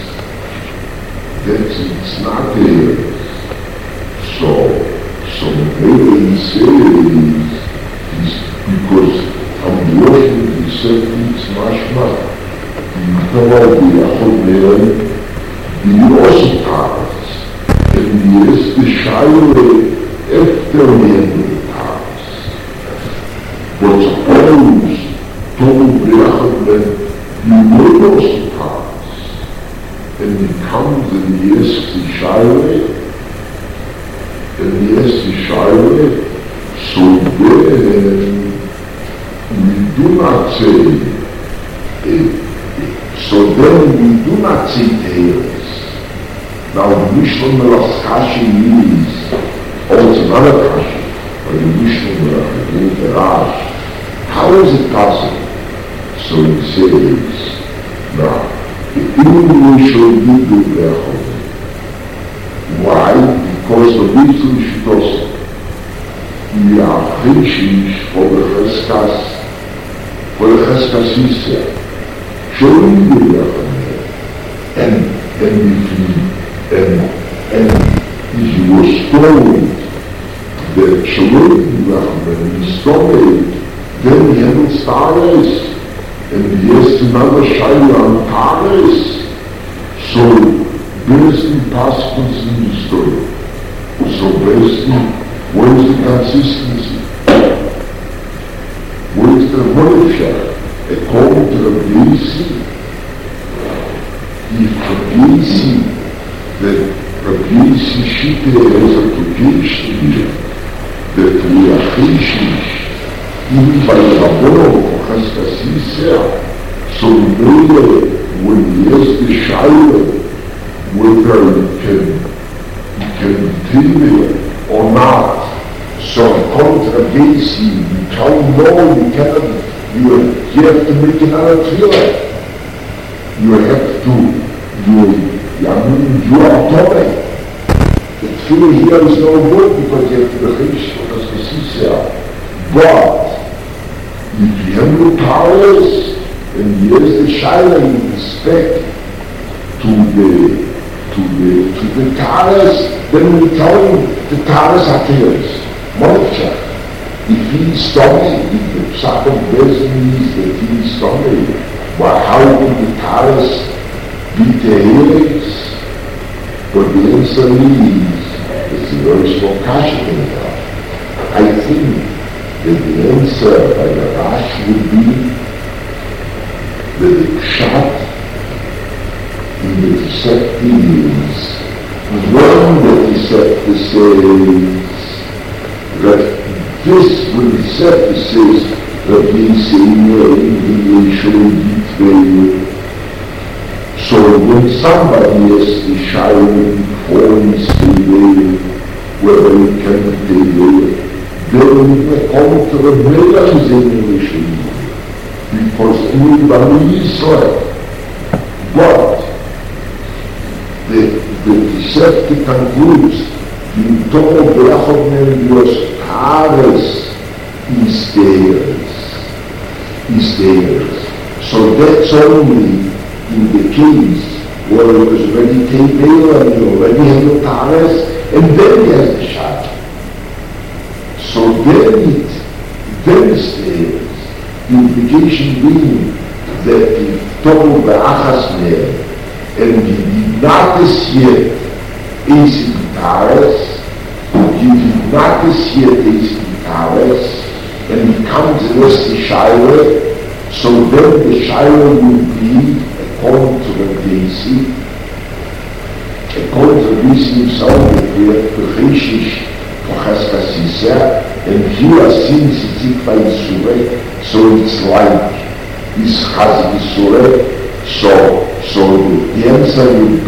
it's not his. So maybe he says, because I'm working the sentence mashma, the Achobel, the also Taras, and yes, the Shiloh after the end of the Taras. But suppose, Tomo Achobel, you know also Taras, and he comes and he asks the Shiloh, and yes, the Shiloh, so then we do not say, so then we do not say tails. Now the Mishnah Melach's Kashi is also another Kashi, but the Mishnah Melach, the Rash, how is it possible? So he says, now, the English will be good there. Why? Because the Bitul Shittos, we are Chishish for the Cheskas Yisrael. Showing you that, and he was told that Shalom Rachman is told, then he had stars, and he has another Shaila on Paris. So, basically, participants in the story. So, basically, what is the consistency? What is the Mordechai? According to the Bisi, if the Bisi, that the Bisi Shite has a tradition that we are Chishish, even by the Rabbo of Cheskas Yisrael, so later, when he has the Shaila, whether he can continue or not, so contra Bisi, you can't know, you cannot. You have to make another tefillah. You have to, you are Torah. The tefillah here is no good because you have to be Chish for the Sisya. But, if you have no powers, and he has the Shaila in respect to the Taras, then we tell him the Taras are tears. Mordechai. If he is stomach, if the psak of Bezin is that he is stomach, well, how would the Taras be teheres? But the answer is, it's a very small kasha in that. I think that the answer by the Rash would be that the pshat in the Tisepti is when the Tisepti says that this, when the Sefer says that he's saying in English, so when somebody has the Shaila before he's there, whether he can stay there, then we come to the Melach in English, because everybody is Israel. But the Sefer concludes, in total Berachot was Taras is theirs. So that's only in the case where it was already taken and you already have the Taras, and then he has the Shad. So then it's theirs. The implication being that if Tomo Be'achas Me'er and he did not yet is in Taras, he did not yet is in Taras, and he comes and has the Shaila, so then the Shaila will be, according to the Desi, according to the Desi himself, that we have the Chishish for Cheskas Yisrael, and here since it's it by Yisrael, so it's like this Chazik Yisrael, so the answer would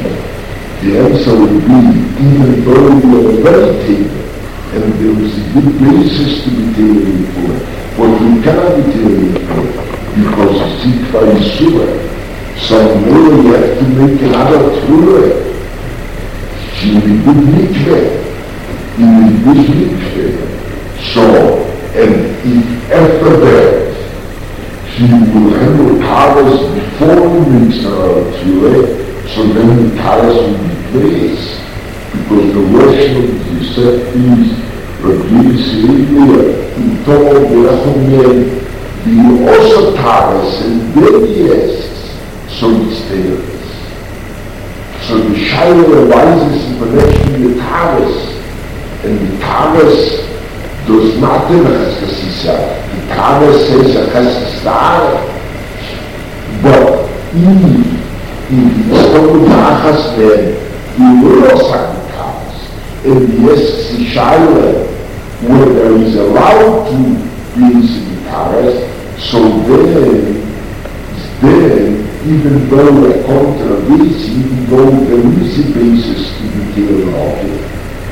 be, even though we are meditating, and there is a good basis to be taken for it, but we cannot be taken for it, because it's it by Yisrael. So now you have to make another Torah. She will be good mikveh. It will be good mikveh. So, and if after that, he will handle Taras before he makes another Torah, so then the Taras will be placed, because the version of the set is Rabbi Yisrael, in Torah Berachot be also Taras, and then he asks, so it's theirs. So the Shaila arises in connection with the Taras, and the Taras does not tell a Cheskas Yisrael. The Taras says a Cheskas Ta'ara. But if it's Tomo Be'achas Me'er, he will not say the Taras. And he asks the Shaila whether he is allowed to be in the Taras, so then even though according to the base, even though there is a basis to be given object,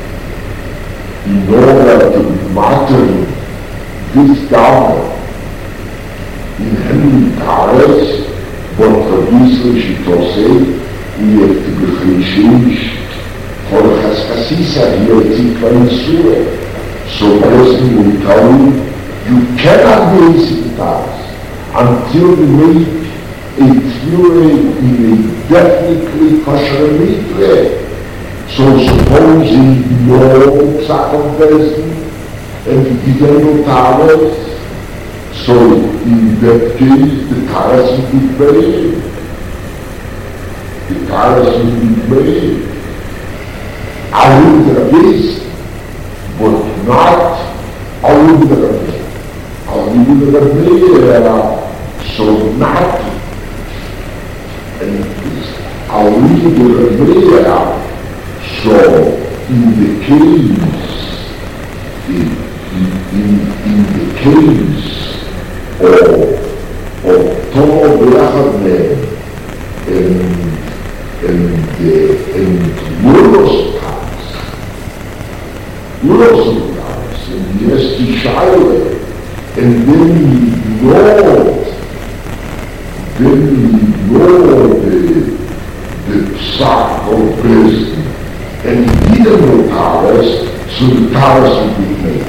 in order to matter this down in Henry Paris, but for this say, we have to differentiate for the Chaskasisa here, it's so person will tell you cannot be asymptotic until you make a theory in a definitely kosher mitzvah. So supposing no second person and you get no taras, so in that case the taras will be buried. The taras will be buried. I will the base, but not I will the base. I will the base, so not and I will the base. So in the case of Tomo Berachadne and Muros Pass, and yes, to Shiloh, and then we know the psak of Besdin, and he didn't know Taras, so the Taras would be made.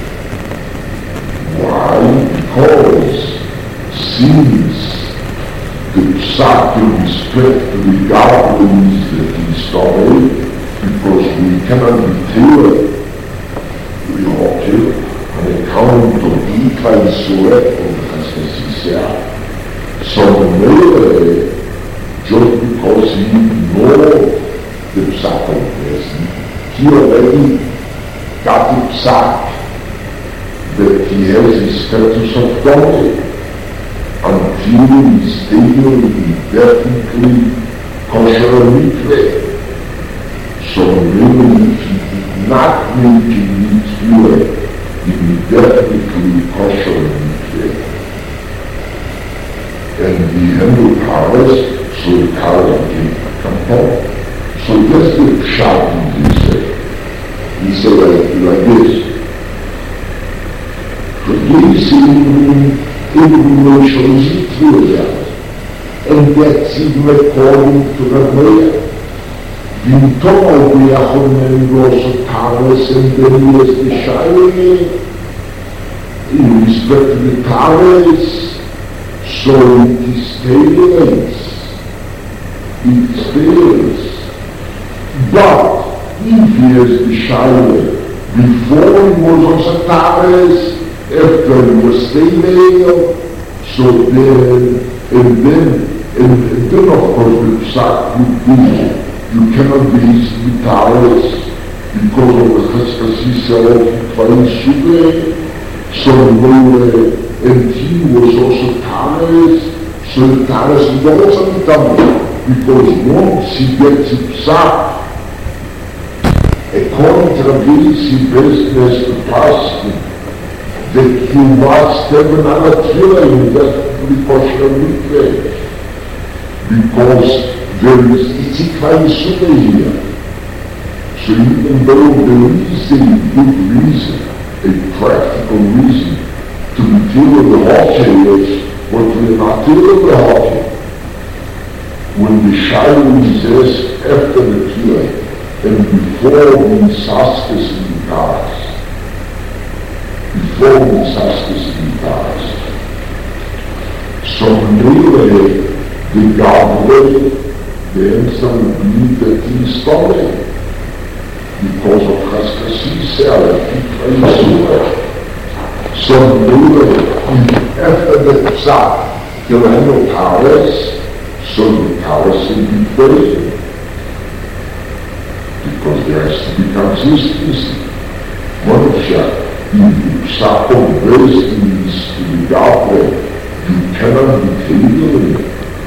Why? Because since the psak in respect to the goblins that he started, because we cannot be clear, we ought to, on account of Ikla Yisuret of the Chaskasisa, so maybe just because he ignored the psak of Besdin, he already got the psak that he has the status of dominant until he is taken indefinitely kosher mitzvah. So really, if he did not make a mitzvah indefinitely kosher mitzvah, and the handle Taras, so the Taras became compelled. So that's the pshat in this. He said like this. Vergeet in relations to that. And that's even according to the Maya. You talk about the Achon and Taras, and then there's the Shiloh in respect to the Taras. So it stays. But if he has the Shiloh before he was on Taras, after he was staying, so then of course the psak would be, you cannot be Taras because of the Chaskasisa of Kvarim Shubeh, so and he was also Taras, so the Taras is also become, because once he gets the psak, according to the base, he has to pass that you must have another tefillah in that kosher mitzvah, because there is Itzikva Yisudah here. So even though there is a good reason, a practical reason to be dealing with the Hotchayers, but we are not dealing with the Hotchay. When the Shiloh is asked after the tefillah and before the Saskas and the Taras, before the Saskas and the Taras, so really the Gavle, the answer would be that he is stolen because of Chaskasisa, so really after the Psak, there are no Taras, so the Taras will be buried because there has to be consistency. Manusha, if the Psak of Besdin is to the Gavle, you cannot be taken.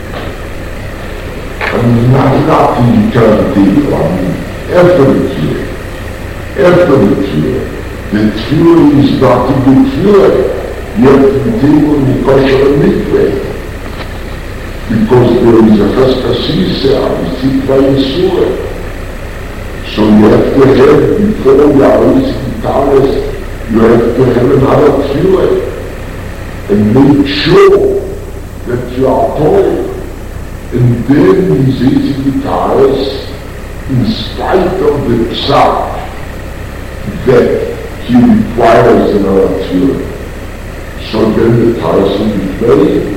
I mean, not you cannot take, I mean, after the tefillah, the tefillah is not to be tefillah, you have to be taken in the kosher mikveh. because there is a Cheskasisa, you see by Yisura. So you have to have, before you are using Talis, you have to have another tefillah and make sure that you are told. And then he's using Talis in spite of the psak that he requires another tefillah. So then the Talis will be playing.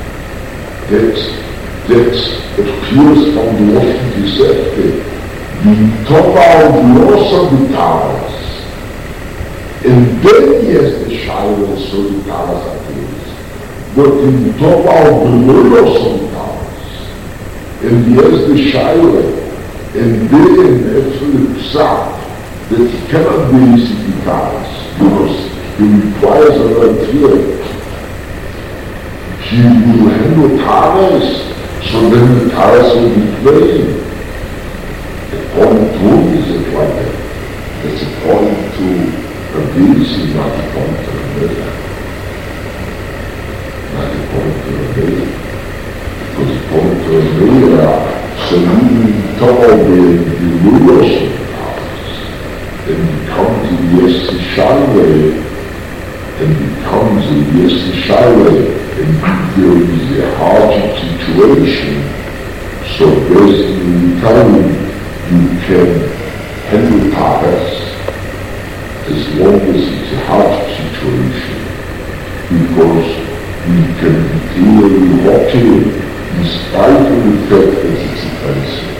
That appears from the Lashon Tosefta. You talk about the loss of the Talis. And then he has the Shiloh, so the Talis appears. But you talk about the loss of the Talis. And he has the Shiloh. And then after the psak, that he cannot be using the Talis, because he requires another tefillah. He will handle Talis, so then the Talis will be playing. According to whom is it like that? It's according to Rabbi, not according to Rabbi. Not according to Rabbi. Because according to Rabbi, so you talk about the rulers of the Talis, and you come to the Yesishaywe, and becomes a Yesishaywe, and there is a hardship situation, so basically we tell you, you can handle Talis as long as it's a hardship situation, because we can be clearly watching in spite of the fact that it's offensive.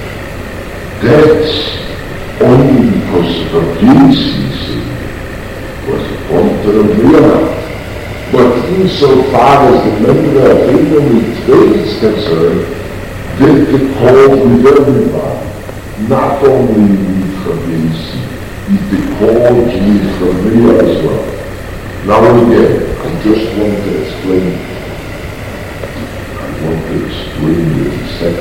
That's only because of abuse was upon to the real. But insofar as the member of England is concerned, they can call with everybody. Not only with Rabbi, it calls with Rabbi as well. Now again, I just want to explain the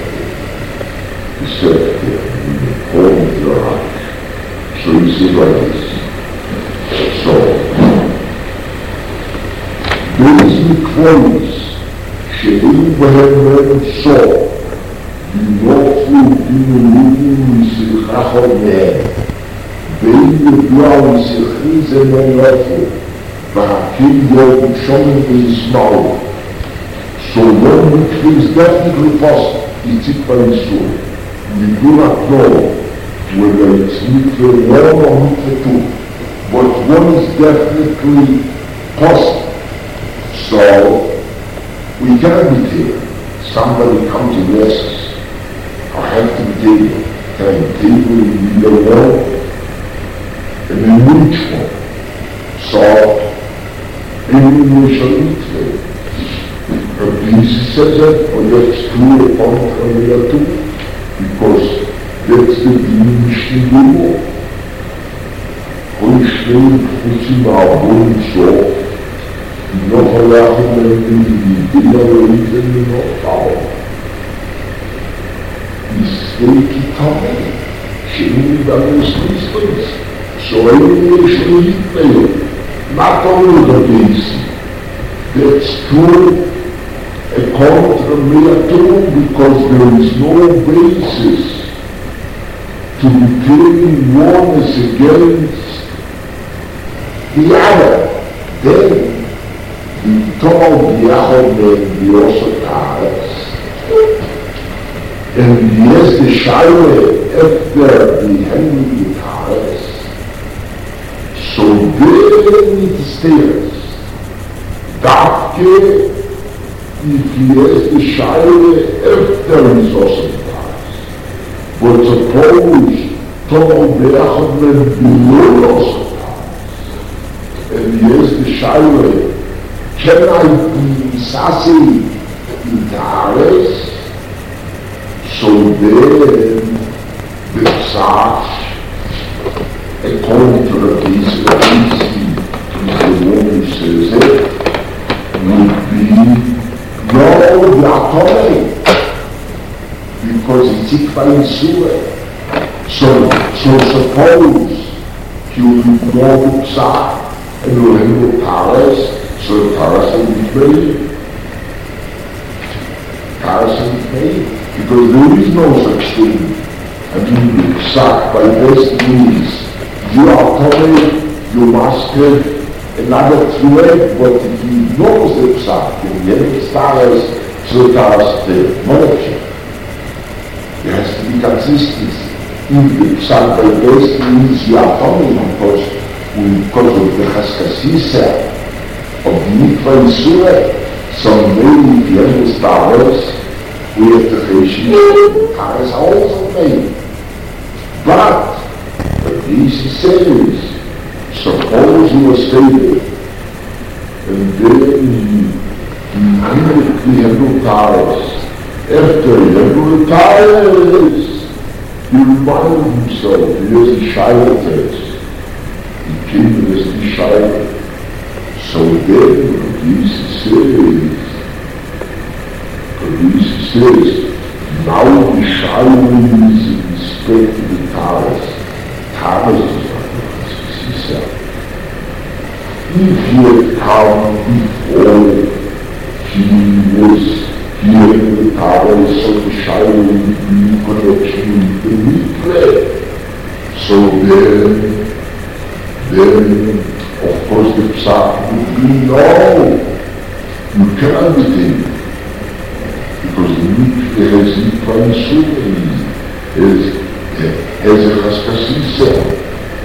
sector in the form of the Reich. So you see like this. So, there is the clothes, she'im behem so, ינופו בינולים מסלחה חורמיהם, ואם ידוע מסלחי זה מנופו, והקים יום שומם וישמעו. So one which is definitely possible, it's it by Yisur. We do not know whether it's mitzvah 1 or mitzvah 2, but one is definitely possible. So we cannot be clear. Somebody comes and asks, I have to be table. Can I be table? We don't know. And in which one? So, in which one? Rabbi says that, or that's true upon Rabbi too, because that's the diminished Dimo. When Shem puts our bones off, noch lachen in die Dinge reden noch auf. Ist Kitame, Shem dann ist Christus. So eine schon nicht mehr. Not only the basic. That's true according to Rabbi too, because there is no basis to be claiming one is against the other. Then we told Yaakov and the Osataras, and yes, the Shaila after the Henry Taras, so then it stares. Dafke, if he has the Shaila after his Osataras, but suppose told Yaakov and below Osataras, and yes, the Shaila, can I be sassy in Tares? So then, the Psach, according to the piece is the one who says it, would be no Yatome, because it's Tikva Yisur. So suppose he will ignore the Psach and will handle Tares, so Taras will be praying. Taras made, because there is no such thing. I mean, the psak by best means, you are telling your master another thread, but if he knows the psak, and he has Taras, so Taras the monarchy. There has to be consistency. If the psak by best means, you are telling because of the chaskasisa of the mikvah Yisura, someday if you have the Taras, we have to Cheshire, Taras are also made. But this says, suppose you were stable, and then you have no Taras. After you have no Taras, he reminded himself, he has a Shiloh test. He came to this Shiloh. So then, Jesus says, now the Shiloh is in respect to the Taras. Taras is not the himself. If he had come before he was here in the Taras, so the Shiloh would be in connection with the mikveh. So then, of course, the psak would be no. You cannot be taken. Because the mikveh has mikvah Yisura, has a chaskasisa.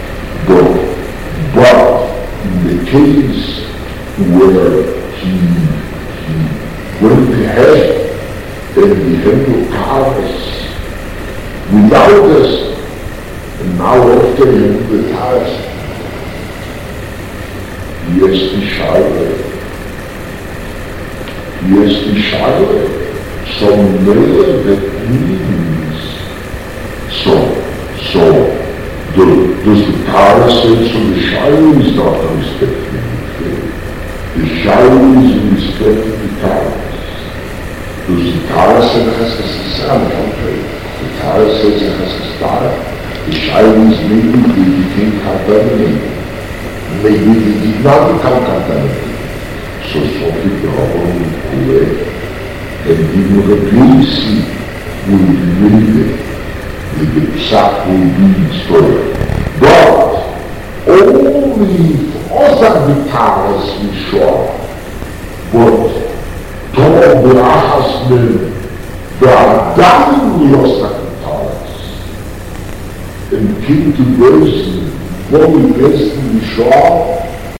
But in the case where he went ahead and he had no Taras without us, and now after him the Taras, he has to Shiloh. Some layer that means does the Taras say so the Shiloh is not a respect to the Shiloh is in respect to the Taras. Does the Taras say the Chaskasisa? The Taras says the Chaskasisa. The Shiloh is maybe they became contaminated. Maybe they did not become contaminated. So something the Rabban would correct, and even the PAC will be made, the psak will be destroyed. But only other the Taras will show up. But Tom the Achasmen, the Adam lost the Taras, and came to Beis, only Beis will show up.